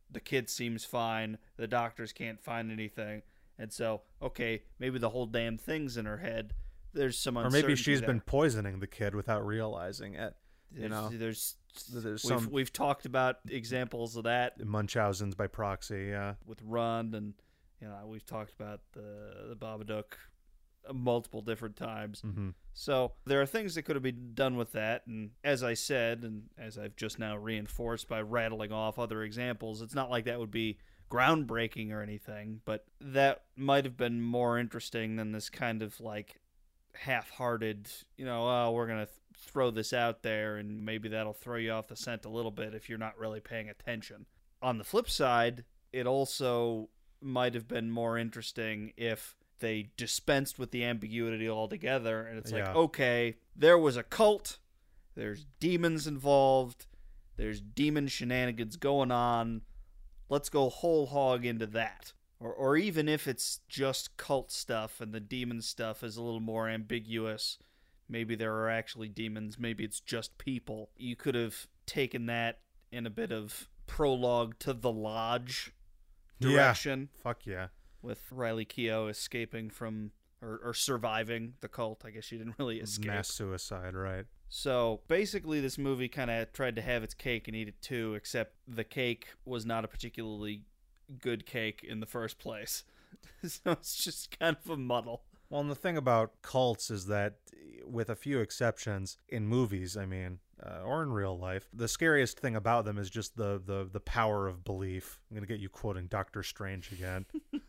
the kid seems fine. The doctors can't find anything. And so, okay, maybe the whole damn thing's in her head. There's some Or uncertainty maybe she's there. been poisoning the kid without realizing it. You There's, know, there's, there's we've, some we've talked about examples of that Munchausen's by proxy. Yeah, with Run, and you know we've talked about the the Babadook multiple different times. mm-hmm. So there are things that could have been done with that, and as I said, and as I've just now reinforced by rattling off other examples, it's not like that would be groundbreaking or anything, but that might have been more interesting than this kind of like half-hearted, you know, oh, we're going to th- throw this out there and maybe that'll throw you off the scent a little bit if you're not really paying attention. On the flip side, it also might have been more interesting if they dispensed with the ambiguity altogether and it's like, Yeah. okay, there was a cult, there's demons involved, there's demon shenanigans going on, let's go whole hog into that. Or or even if it's just cult stuff and the demon stuff is a little more ambiguous, maybe there are actually demons, maybe it's just people. You could have taken that in a bit of prologue to the Lodge direction. Yeah. Fuck yeah. With Riley Keough escaping from, or, or surviving the cult. I guess she didn't really escape. Mass suicide, right? So basically this movie kind of tried to have its cake and eat it too, except the cake was not a particularly good cake in the first place. So it's just kind of a muddle. Well, and the thing about cults is that, with a few exceptions, in movies, I mean, uh, or in real life, the scariest thing about them is just the, the, the power of belief. I'm going to get you quoting Doctor Strange again.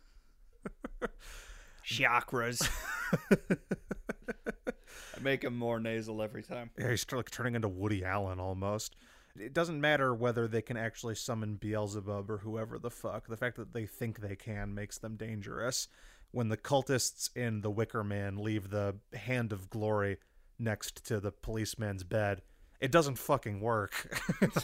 Chakras. I make him more nasal every time. Yeah, he's like turning into Woody Allen almost. It doesn't matter whether they can actually summon Beelzebub or whoever the fuck. The fact that they think they can makes them dangerous. When the cultists in The Wicker Man leave the Hand of Glory next to the policeman's bed, it doesn't fucking work.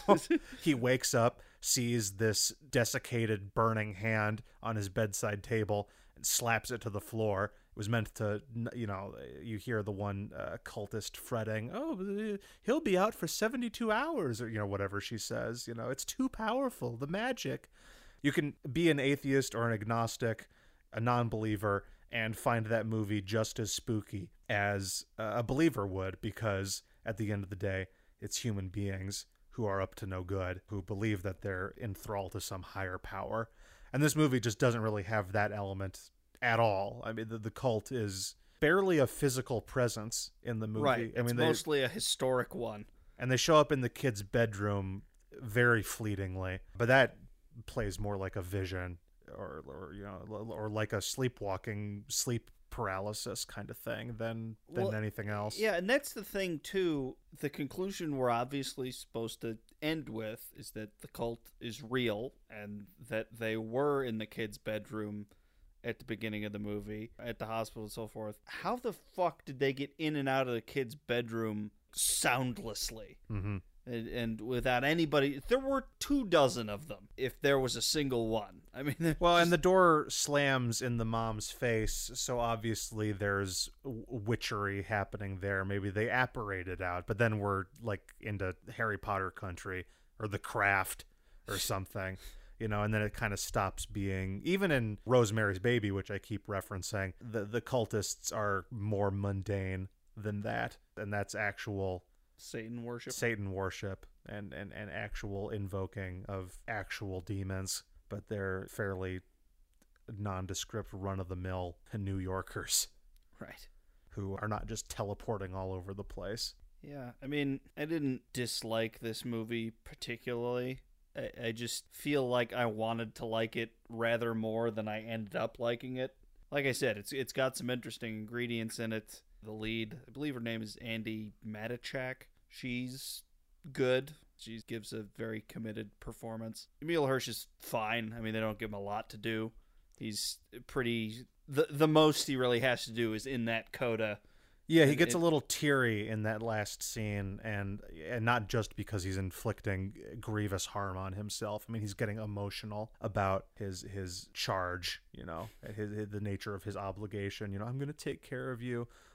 He wakes up, sees this desiccated, burning hand on his bedside table, and slaps it to the floor. It was meant to, you know, you hear the one uh, cultist fretting, oh, he'll be out for seventy-two hours, or, you know, whatever she says. You know, it's too powerful, the magic. You can be an atheist or an agnostic, a non-believer, and find that movie just as spooky as uh, a believer would, because at the end of the day, it's human beings who are up to no good, who believe that they're enthralled to some higher power. And this movie just doesn't really have that element at all. I mean, the, the cult is barely a physical presence in the movie. Right. I mean, it's they, mostly a historic one. and they show up in the kid's bedroom very fleetingly, but that plays more like a vision or, or you know, or like a sleepwalking, sleep paralysis kind of thing than than Well, anything else. Yeah, and that's the thing, too. The conclusion we're obviously supposed to end with is that the cult is real and that they were in the kid's bedroom at the beginning of the movie, at the hospital and so forth. How the fuck did they get in and out of the kid's bedroom soundlessly? Mm-hmm. And, and without anybody? There were two dozen of them, if there was a single one. I mean, Well, just- and the door slams in the mom's face, so obviously there's w- witchery happening there. Maybe they apparated out, but then we're like into Harry Potter country or The Craft or something, you know, and then it kind of stops being, even in Rosemary's Baby, which I keep referencing, the, the cultists are more mundane than that, and that's actual Satan worship. Satan worship and, and, and actual invoking of actual demons, but they're fairly nondescript, run-of-the-mill New Yorkers Right. who are not just teleporting all over the place. Yeah, I mean, I didn't dislike this movie particularly. I, I just feel like I wanted to like it rather more than I ended up liking it. Like I said, it's it's got some interesting ingredients in it. The lead, I believe her name is Andy Matichak. She's good. She gives a very committed performance. Emil Hirsch is fine. I mean, they don't give him a lot to do. He's pretty... The, the most he really has to do is in that coda. Yeah, he And gets it- a little teary in that last scene, and and not just because he's inflicting grievous harm on himself. I mean, he's getting emotional about his his charge, you know, his, his the nature of his obligation. You know, I'm going to take care of you.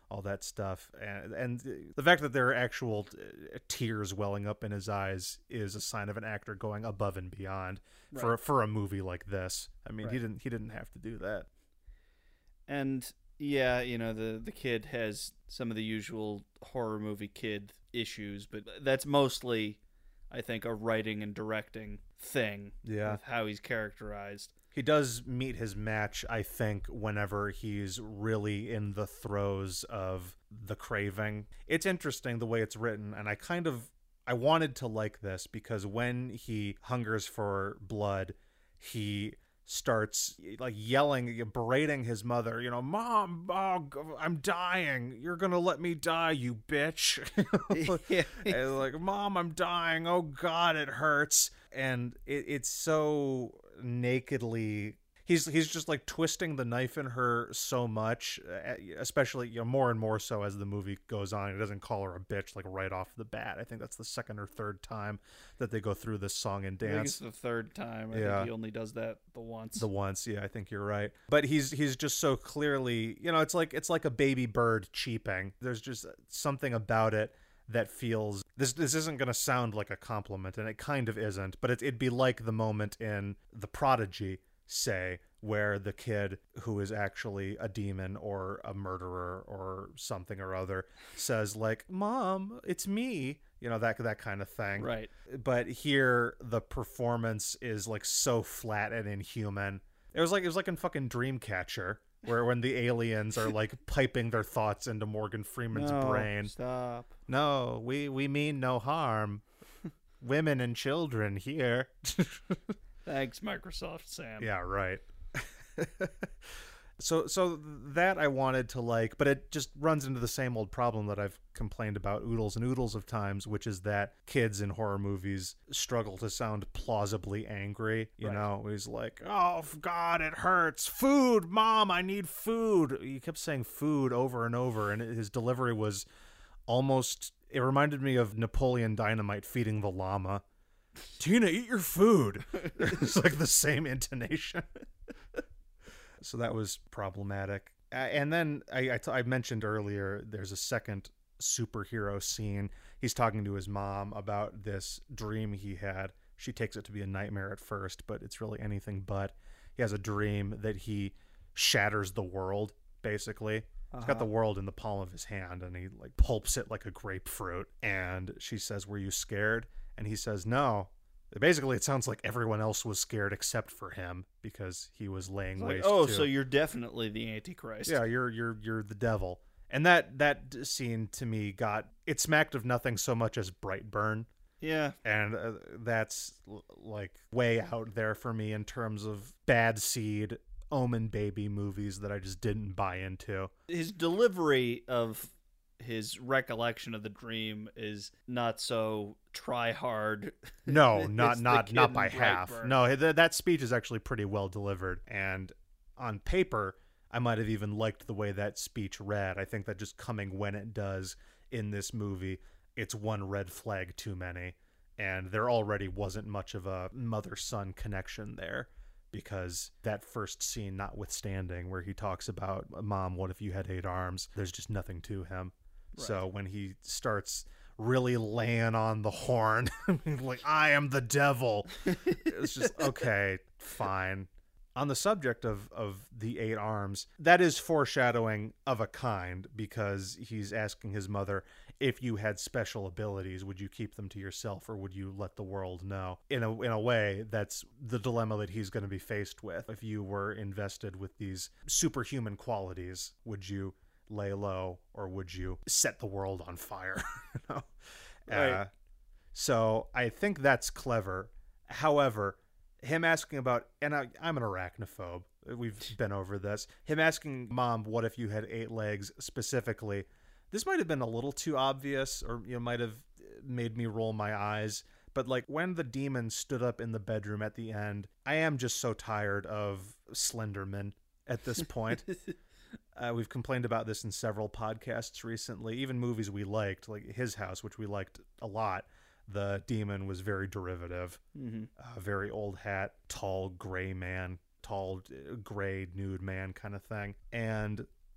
all that stuff. And, and the fact that there are actual uh, tears welling up in his eyes is a sign of an actor going above and beyond Right. for for a movie like this. I mean, Right. he didn't he didn't have to do that. And yeah, you know, the the kid has some of the usual horror movie kid issues, but that's mostly, I think, a writing and directing thing. Yeah. With how he's characterized. He does meet his match, I think, whenever he's really in the throes of the craving. It's interesting the way it's written, and I kind of I wanted to like this because when he hungers for blood, he starts like yelling, berating his mother, you know, Mom, oh, I'm dying. You're going to let me die, you bitch. Yeah. And like, Mom, I'm dying. Oh, God, it hurts. And it, it's so nakedly... He's he's just like twisting the knife in her so much, especially, you know, more and more so as the movie goes on. He doesn't call her a bitch like right off the bat. I think that's the second or third time that they go through this song and I think dance. it's the third time. I Yeah. think he only does that the once. The once, yeah, I think you're right. But he's he's just so clearly, you know, it's like it's like a baby bird cheeping. There's just something about it that feels this this isn't going to sound like a compliment, and it kind of isn't, but it, it'd be like the moment in The Prodigy, say, where the kid who is actually a demon or a murderer or something or other says like, Mom, it's me, you know, that that kind of thing. Right. But here the performance is like so flat and inhuman. It was like it was like in fucking Dreamcatcher, where when the aliens are like piping their thoughts into Morgan Freeman's No, brain. Stop. No, we we mean no harm. Women and children here. Thanks, Microsoft, Sam. Yeah, right. so so that I wanted to like, but it just runs into the same old problem that I've complained about oodles and oodles of times, which is that kids in horror movies struggle to sound plausibly angry. You Right. know, he's like, oh, God, it hurts. Food, Mom, I need food. He kept saying food over and over, and his delivery was almost, it reminded me of Napoleon Dynamite feeding the llama. Tina, eat your food. It's like the same intonation. So that was problematic. Uh, and then I, I, t- I mentioned earlier, there's a second superhero scene. He's talking to his mom about this dream he had. She takes it to be a nightmare at first, but it's really anything but. He has a dream that he shatters the world, basically. He's got the world in the palm of his hand, and he like pulps it like a grapefruit. And she says, were you scared? And he says, no. Basically, it sounds like everyone else was scared except for him because he was laying It's like, waste oh, to... so you're definitely the Antichrist. Yeah, you're you're you're the devil. And that that scene to me got it smacked of nothing so much as Brightburn. Yeah. And uh, that's l- like way out there for me in terms of bad seed Omen baby movies that I just didn't buy into. His delivery of his recollection of the dream is not so try hard. No, as not the not kid not in by half. Brightburn. No, th- that speech is actually pretty well delivered, and on paper, I might have even liked the way that speech read. I think that just coming when it does in this movie, it's one red flag too many, and there already wasn't much of a mother-son connection there. Because that first scene notwithstanding, where he talks about, Mom, what if you had eight arms? There's just nothing to him. Right. So when he starts really laying on the horn, like, I am the devil, it's just, okay, fine. On the subject of, of the eight arms, that is foreshadowing of a kind, because he's asking his mother, if you had special abilities, would you keep them to yourself or would you let the world know? In a in a way, that's the dilemma that he's going to be faced with. If you were invested with these superhuman qualities, would you lay low or would you set the world on fire? You know? Right. Uh, so I think that's clever. However, him asking about, and I, I'm an arachnophobe. We've been over this. Him asking Mom, what if you had eight legs specifically? This might have been a little too obvious, or you know, might have made me roll my eyes. But like when the demon stood up in the bedroom at the end, I am just so tired of Slenderman at this point. uh, we've complained about this in several podcasts recently, even movies we liked, like His House, which we liked a lot. The demon was very derivative, mm-hmm. uh, very old hat, tall gray man, tall gray nude man kind of thing. And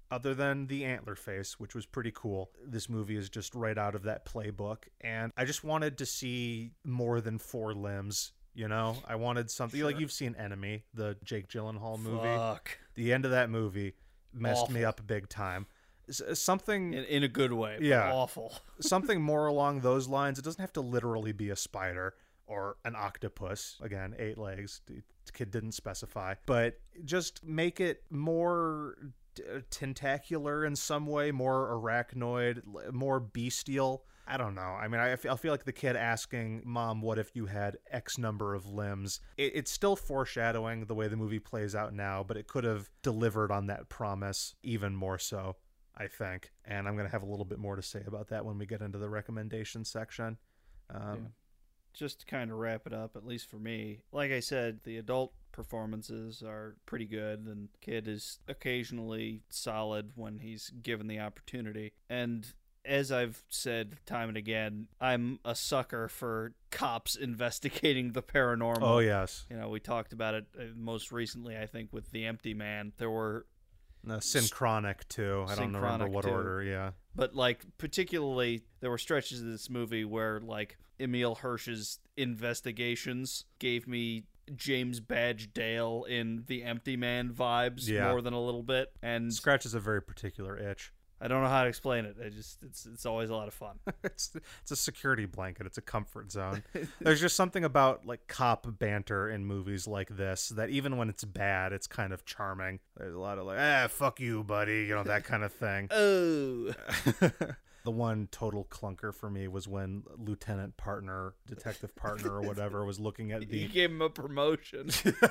other than the antler face, which was pretty cool. This movie is just right out of that playbook, and I just wanted to see more than four limbs. You know, I wanted something Sure. like you've seen Enemy, the Jake Gyllenhaal movie. Fuck. The end of that movie messed Awful. me up big time. S- something In, in a good way. But Yeah. Awful. something more along those lines. It doesn't have to literally be a spider or an octopus. Again, eight legs. The kid didn't specify. But just make it more d- tentacular in some way, more arachnoid, l- more bestial. I don't know. I mean, I feel, I feel like the kid asking mom, what if you had X number of limbs? It, it's still foreshadowing the way the movie plays out now, but it could have delivered on that promise even more so, I think. And I'm going to have a little bit more to say about that when we get into the recommendation section. Um, Yeah. Just to kind of wrap it up, at least for me, like I said, the adult performances are pretty good, and kid is occasionally solid when he's given the opportunity. And as I've said time and again, I'm a sucker for cops investigating the paranormal. Oh, yes. You know, we talked about it uh, most recently, I think, with The Empty Man. There were No, synchronic, too. I don't remember Synchronic, what too. order, yeah. But, like, particularly, there were stretches of this movie where, like, Emil Hirsch's investigations gave me James Badge Dale in The Empty Man vibes Yeah. more than a little bit. And Scratches a very particular itch. I don't know how to explain it. I just it's it's always a lot of fun. it's it's a security blanket. It's a comfort zone. There's just something about like cop banter in movies like this that even when it's bad, it's kind of charming. There's a lot of like, ah, fuck you, buddy, you know, that kind of thing. Oh. The one total clunker for me was when Lieutenant Partner, Detective Partner, or whatever was looking at You the gave him a promotion.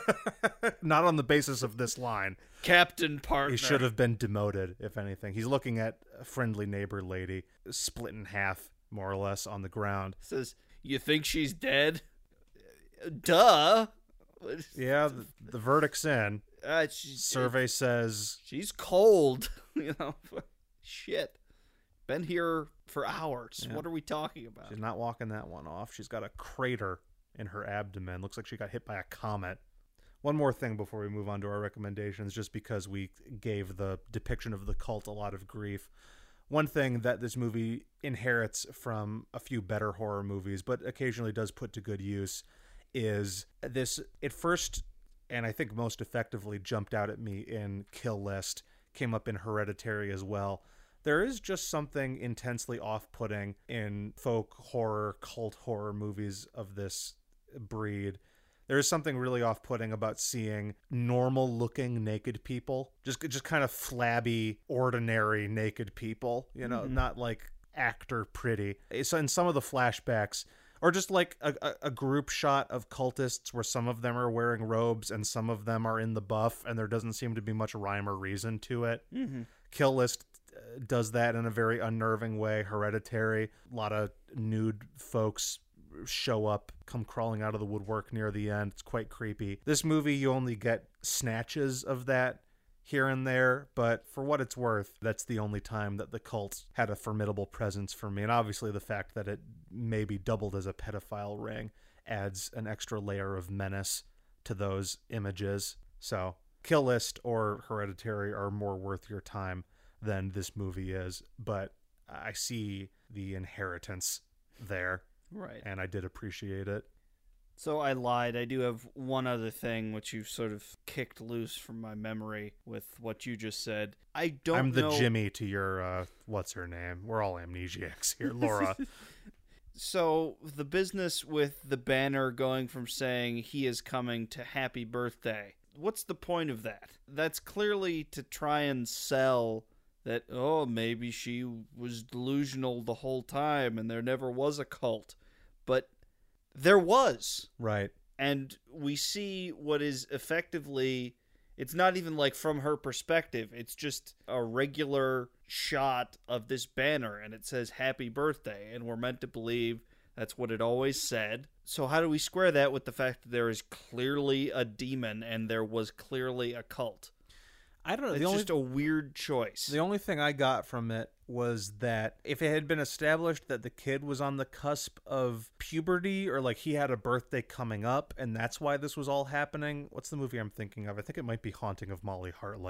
not on the basis of this line. Captain Partner. He should have been demoted, if anything. He's looking at a friendly neighbor lady split in half, more or less, on the ground. Says, you think she's dead? Duh. Yeah, the, the verdict's in. Uh, she's, Survey says she's cold. You know, shit. Been here for hours. Yeah. What are we talking about? she's not walking that one off. She's got a crater in her abdomen. Looks like she got hit by a comet. One more thing before we move on to our recommendations, just because we gave the depiction of the cult a lot of grief. One thing that this movie inherits from a few better horror movies, but occasionally does put to good use, is this, at first, and I think most effectively jumped out at me in Kill List, came up in Hereditary as well. There is just something intensely off-putting in folk horror, cult horror movies of this breed. There is something really off-putting about seeing normal-looking naked people, just just kind of flabby, ordinary naked people, you know, Mm-hmm. not like actor pretty. So in some of the flashbacks, or just like a, a, a group shot of cultists where some of them are wearing robes and some of them are in the buff, and there doesn't seem to be much rhyme or reason to it. Mm-hmm. Kill List uh, does that in a very unnerving way. Hereditary, a lot of nude folks show up, come crawling out of the woodwork near the end. It's quite creepy. This movie, you only get snatches of that here and there, but for what it's worth, that's the only time that the cult had a formidable presence for me. And obviously the fact that it maybe doubled as a pedophile ring adds an extra layer of menace to those images. So Kill List or Hereditary are more worth your time than this movie is, but I see the inheritance there, Right. and I did appreciate it. So I lied. I do have one other thing which you've sort of kicked loose from my memory with what you just said. I don't I'm the know... Jimmy to your, uh, what's her name? We're all amnesiacs here, Laura. So the business with the banner going from saying he is coming to happy birthday. What's the point of that? That's clearly to try and sell that, oh, maybe she was delusional the whole time and there never was a cult. But there was. Right. And we see what is effectively, it's not even like from her perspective. It's just a regular shot of this banner and it says happy birthday. And we're meant to believe that's what it always said. So how do we square that with the fact that there is clearly a demon and there was clearly a cult? I don't know. It's The only, just a weird choice. the only thing I got from it was that if it had been established that the kid was on the cusp of puberty, or like he had a birthday coming up and that's why this was all happening. What's the movie I'm thinking of? I think it might be Haunting of Molly Hartley,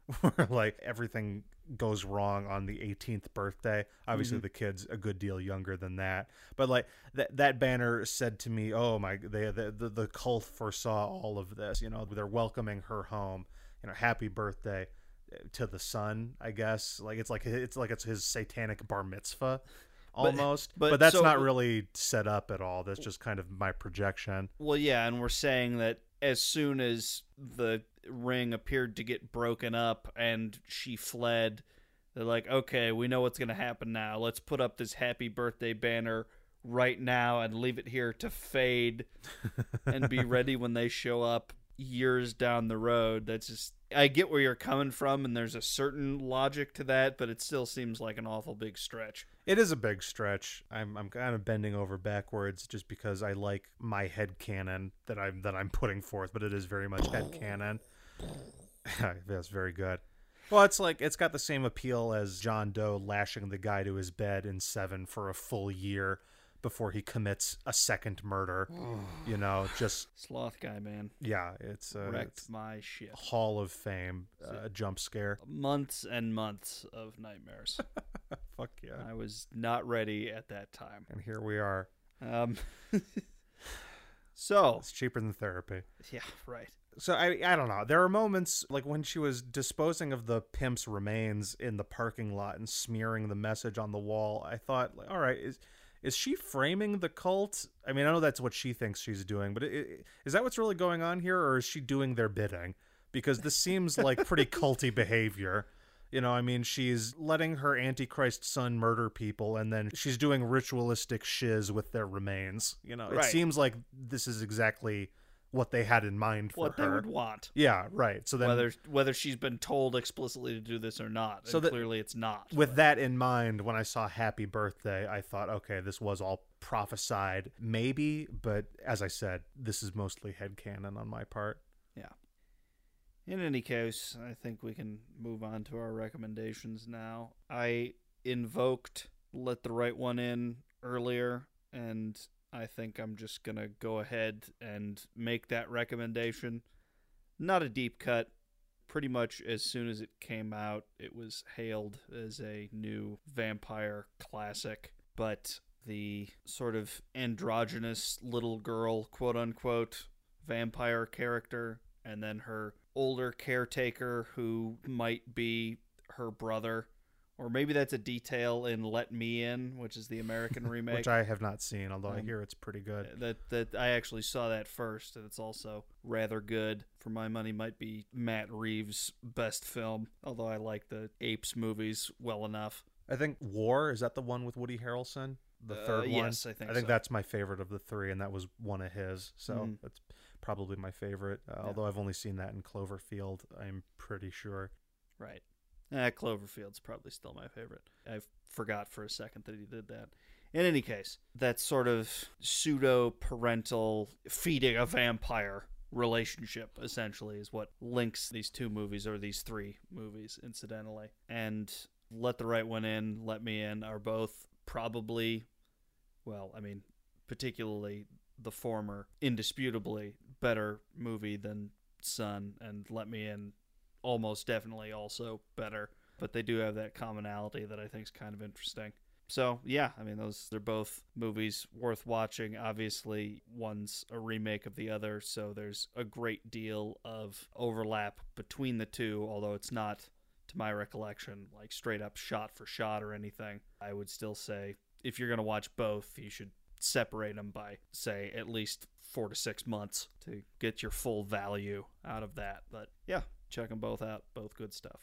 where like everything goes wrong on the eighteenth birthday. Obviously Mhm. the kid's a good deal younger than that, but like that that banner said to me, oh my, they the, the the cult foresaw all of this, you know, they're welcoming her home, you know, happy birthday to the son, I guess. Like it's like it's like it's his satanic bar mitzvah almost, but, but that's so- not really set up at all. That's just kind of my projection. Well, yeah, and we're saying that as soon as the ring appeared to get broken up and she fled, they're like, okay, we know what's going to happen now. Let's put up this happy birthday banner right now and leave it here to fade and be ready when they show up years down the road. That's just, I get where you're coming from, and there's a certain logic to that, but it still seems like an awful big stretch. It is a big stretch. I'm I'm kind of bending over backwards just because I like my head canon that I'm that I'm putting forth, but it is very much head canon. That's very good. Well, it's like it's got the same appeal as John Doe lashing the guy to his bed in Seven for a full year before he commits a second murder. You know, just Sloth guy, man. yeah, it's uh, Wrecked it's my shit. Hall of Fame uh, jump scare. Months and months of nightmares. Fuck yeah. I was not ready at that time. And here we are. Um, so, It's cheaper than therapy. yeah, right. So I I don't know. There are moments like when she was disposing of the pimp's remains in the parking lot and smearing the message on the wall. I thought, like, all right, is is she framing the cult? I mean, I know that's what she thinks she's doing, but it, it, is that what's really going on here, or is she doing their bidding? Because this seems like pretty culty behavior. You know, I mean, she's letting her Antichrist son murder people, and then she's doing ritualistic shiz with their remains. You know, it Right. seems like this is exactly what they had in mind for What her. they would want. Yeah, right. So then, Whether whether she's been told explicitly to do this or not. So And that- clearly it's not. with that in mind, when I saw Happy Birthday, I thought, okay, this was all prophesied, maybe, but as I said, this is mostly headcanon on my part. Yeah. In any case, I think we can move on to our recommendations now. I invoked Let the Right One In earlier, and I think I'm just going to go ahead and make that recommendation. Not a deep cut. Pretty much as soon as it came out, it was hailed as a new vampire classic. But the sort of androgynous little girl, quote-unquote, vampire character, and then her older caretaker who might be her brother, or maybe that's a detail in Let Me In, which is the American remake. Which I have not seen, although I Um, hear it's pretty good. That that I actually saw that first, and it's also rather good. For my money, might be Matt Reeves' best film. Although I like the Apes movies well enough. I think War, is that the one with Woody Harrelson? The Uh, third one? yes, I think I think so. that's my favorite of the three, and that was one of his. So Mhm. that's probably my favorite. Uh, Yeah. Although I've only seen that in Cloverfield, I'm pretty sure. Right. Eh, Cloverfield's probably still my favorite. I forgot for a second that he did that. In any case, that sort of pseudo-parental feeding a vampire relationship, essentially, is what links these two movies, or these three movies, incidentally. And Let the Right One In, Let Me In are both probably, well, I mean, particularly the former, indisputably better movie than Son, and Let Me In almost definitely also better, but they do have that commonality that I think is kind of interesting. So yeah, I mean, those they're both movies worth watching. Obviously, one's a remake of the other, so there's a great deal of overlap between the two, although it's not, to my recollection, like straight up shot for shot or anything. I would still say if you're going to watch both, you should separate them by, say, at least four to six months to get your full value out of that. But yeah, check them both out. Both good stuff.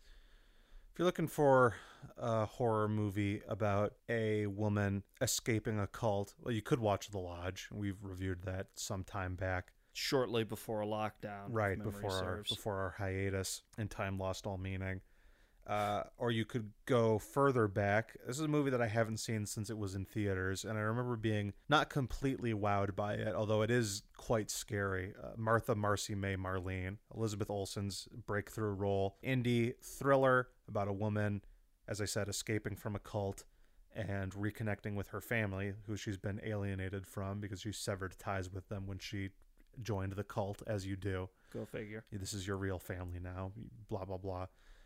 If you're looking for a horror movie about a woman escaping a cult, well, you could watch The Lodge. We've reviewed that some time back. Shortly before lockdown. if Right, memory before our, serves. before our hiatus and Time Lost All Meaning. Uh, or you could go further back. This is a movie that I haven't seen since it was in theaters, and I remember being not completely wowed by it, although it is quite scary. Uh, Martha Marcy May Marlene, Elizabeth Olsen's breakthrough role. Indie thriller about a woman, as I said, escaping from a cult and reconnecting with her family, who she's been alienated from because she severed ties with them when she joined the cult, as you do. Go figure. This is your real family now, blah, blah, blah.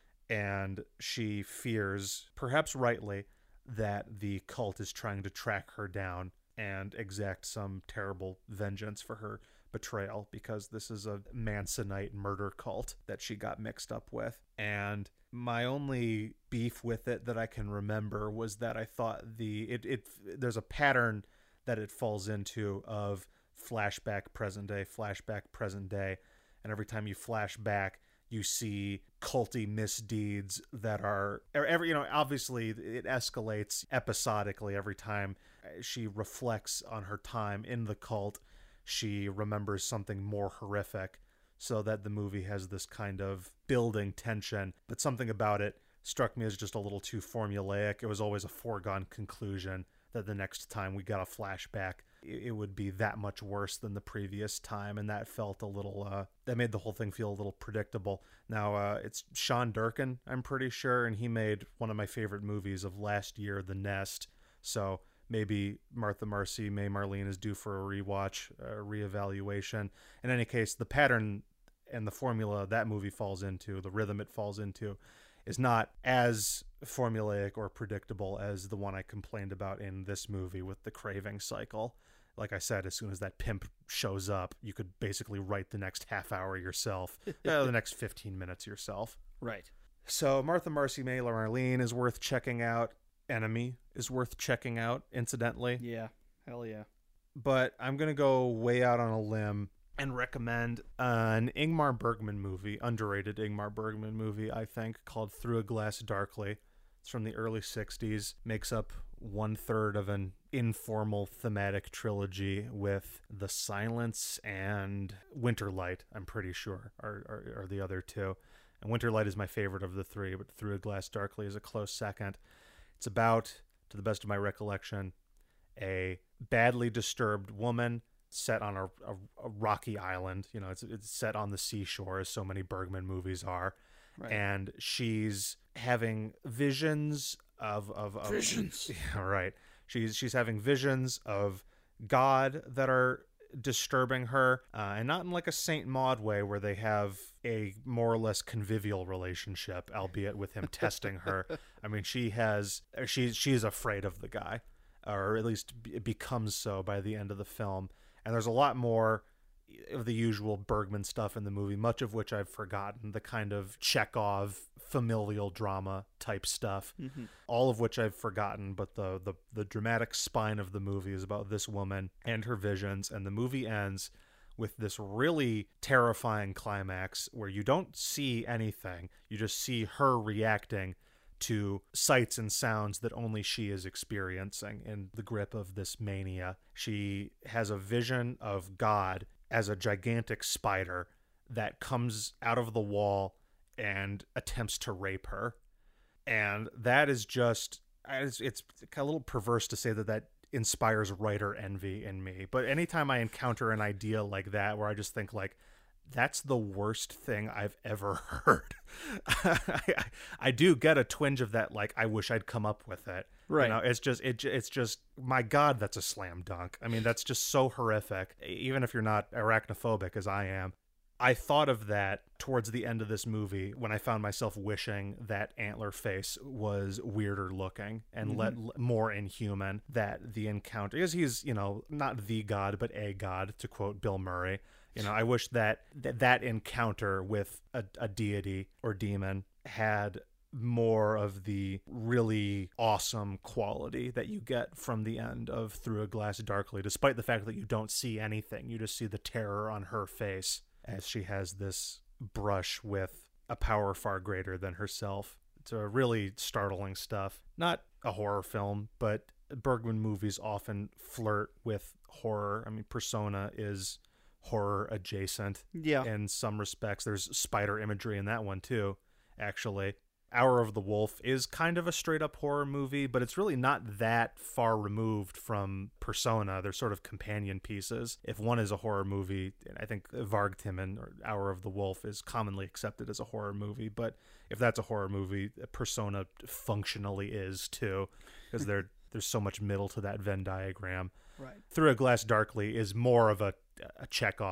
And she fears, perhaps rightly, that the cult is trying to track her down and exact some terrible vengeance for her betrayal, because this is a Mansonite murder cult that she got mixed up with. And my only beef with it that I can remember was that I thought the it, it there's a pattern that it falls into of flashback, present day, flashback, present day, and every time you flash back, you see culty misdeeds that are every you know obviously it escalates episodically every time she reflects on her time in the cult. She remembers something more horrific, so that the movie has this kind of building tension. But something about it struck me as just a little too formulaic. It was always a foregone conclusion that the next time we got a flashback, it would be that much worse than the previous time, and that felt a little, uh, that made the whole thing feel a little predictable. Now, uh, it's Sean Durkin, I'm pretty sure, and he made one of my favorite movies of last year, The Nest, so maybe Martha Marcy, May Marlene is due for a rewatch, a reevaluation. In any case, the pattern and the formula that movie falls into, the rhythm it falls into, is not as formulaic or predictable as the one I complained about in this movie with the craving cycle. Like I said, as soon as that pimp shows up, you could basically write the next half hour yourself, uh, the next fifteen minutes yourself. Right. So Martha Marcy, May Marlene is worth checking out. Enemy is worth checking out, incidentally. Yeah, hell yeah. But I'm going to go way out on a limb and recommend an Ingmar Bergman movie, underrated Ingmar Bergman movie, I think, called Through a Glass Darkly. It's from the early sixties, makes up one third of an informal thematic trilogy with The Silence and Winterlight, I'm pretty sure, are, are, are the other two. And Winterlight is my favorite of the three, but Through a Glass Darkly is a close second. It's about, to the best of my recollection, a badly disturbed woman set on a, a, a rocky island. You know, it's it's set on the seashore, as so many Bergman movies are. Right. And she's having visions of... of, of visions. Yeah, right. She's, she's having visions of God that are disturbing her, uh, and not in like a Saint Maud way where they have a more or less convivial relationship, albeit with him testing her. I mean, she has she's she's afraid of the guy, or at least it becomes so by the end of the film. And there's a lot more of the usual Bergman stuff in the movie, much of which I've forgotten, the kind of Chekhov familial drama type stuff, mm-hmm. all of which I've forgotten, but the, the the dramatic spine of the movie is about this woman and her visions, and the movie ends with this really terrifying climax where you don't see anything, you just see her reacting to sights and sounds that only she is experiencing in the grip of this mania. She has a vision of God as a gigantic spider that comes out of the wall and attempts to rape her. And that is just, it's, it's a little perverse to say that that inspires writer envy in me. But anytime I encounter an idea like that, where I just think like, that's the worst thing I've ever heard. I, I do get a twinge of that, like, I wish I'd come up with it. Right. You know, it's just, it, it's just, my God, that's a slam dunk. I mean, that's just so horrific. Even if you're not arachnophobic as I am. I thought of that towards the end of this movie when I found myself wishing that Antler Face was weirder looking and mm-hmm. let more inhuman, that the encounter, because he's, you know, not the god, but a god, to quote Bill Murray. You know, I wish that that, that encounter with a, a deity or demon had more of the really awesome quality that you get from the end of Through a Glass Darkly, despite the fact that you don't see anything. You just see the terror on her face as she has this brush with a power far greater than herself. It's a really startling stuff. Not a horror film, but Bergman movies often flirt with horror. I mean, Persona is horror adjacent. Yeah. In some respects. There's spider imagery in that one too, actually. Hour of the Wolf is kind of a straight up horror movie, but it's really not that far removed from Persona. They're sort of companion pieces. If one is a horror movie, I think Vargtimmen or Hour of the Wolf is commonly accepted as a horror movie, but if that's a horror movie, Persona functionally is too, because there's so much middle to that Venn diagram. Right. Through a Glass Darkly is more of a, a Chekhov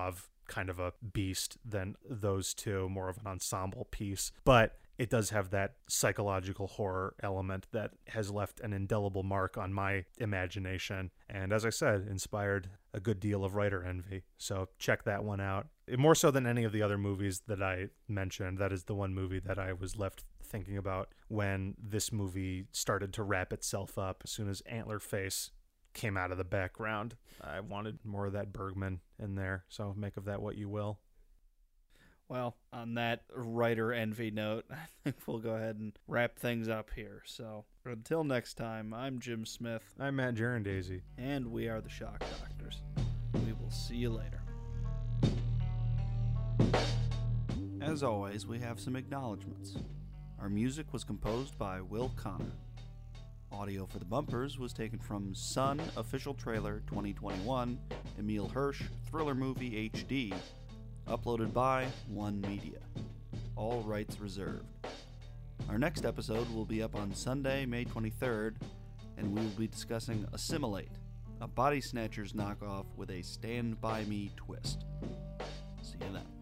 kind of a beast than those two, more of an ensemble piece. But it does have that psychological horror element that has left an indelible mark on my imagination. And as I said, inspired a good deal of writer envy. So check that one out. More so than any of the other movies that I mentioned, that is the one movie that I was left thinking about when this movie started to wrap itself up. As soon as Antler Face came out of the background, I wanted more of that Bergman in there. So make of that what you will. Well, on that writer envy note, I think we'll go ahead and wrap things up here. So until next time, I'm Jim Smith. I'm Matt Daisy. And we are the Shock Doctors. We will see you later. As always, we have some acknowledgments. Our music was composed by Will Connor. Audio for the bumpers was taken from Sun Official Trailer twenty twenty-one, Emile Hirsch, Thriller Movie H D, uploaded by One Media. All rights reserved. Our next episode will be up on Sunday, May twenty-third, and we will be discussing Assimilate, a Body Snatchers knockoff with a Stand By Me twist. See you then.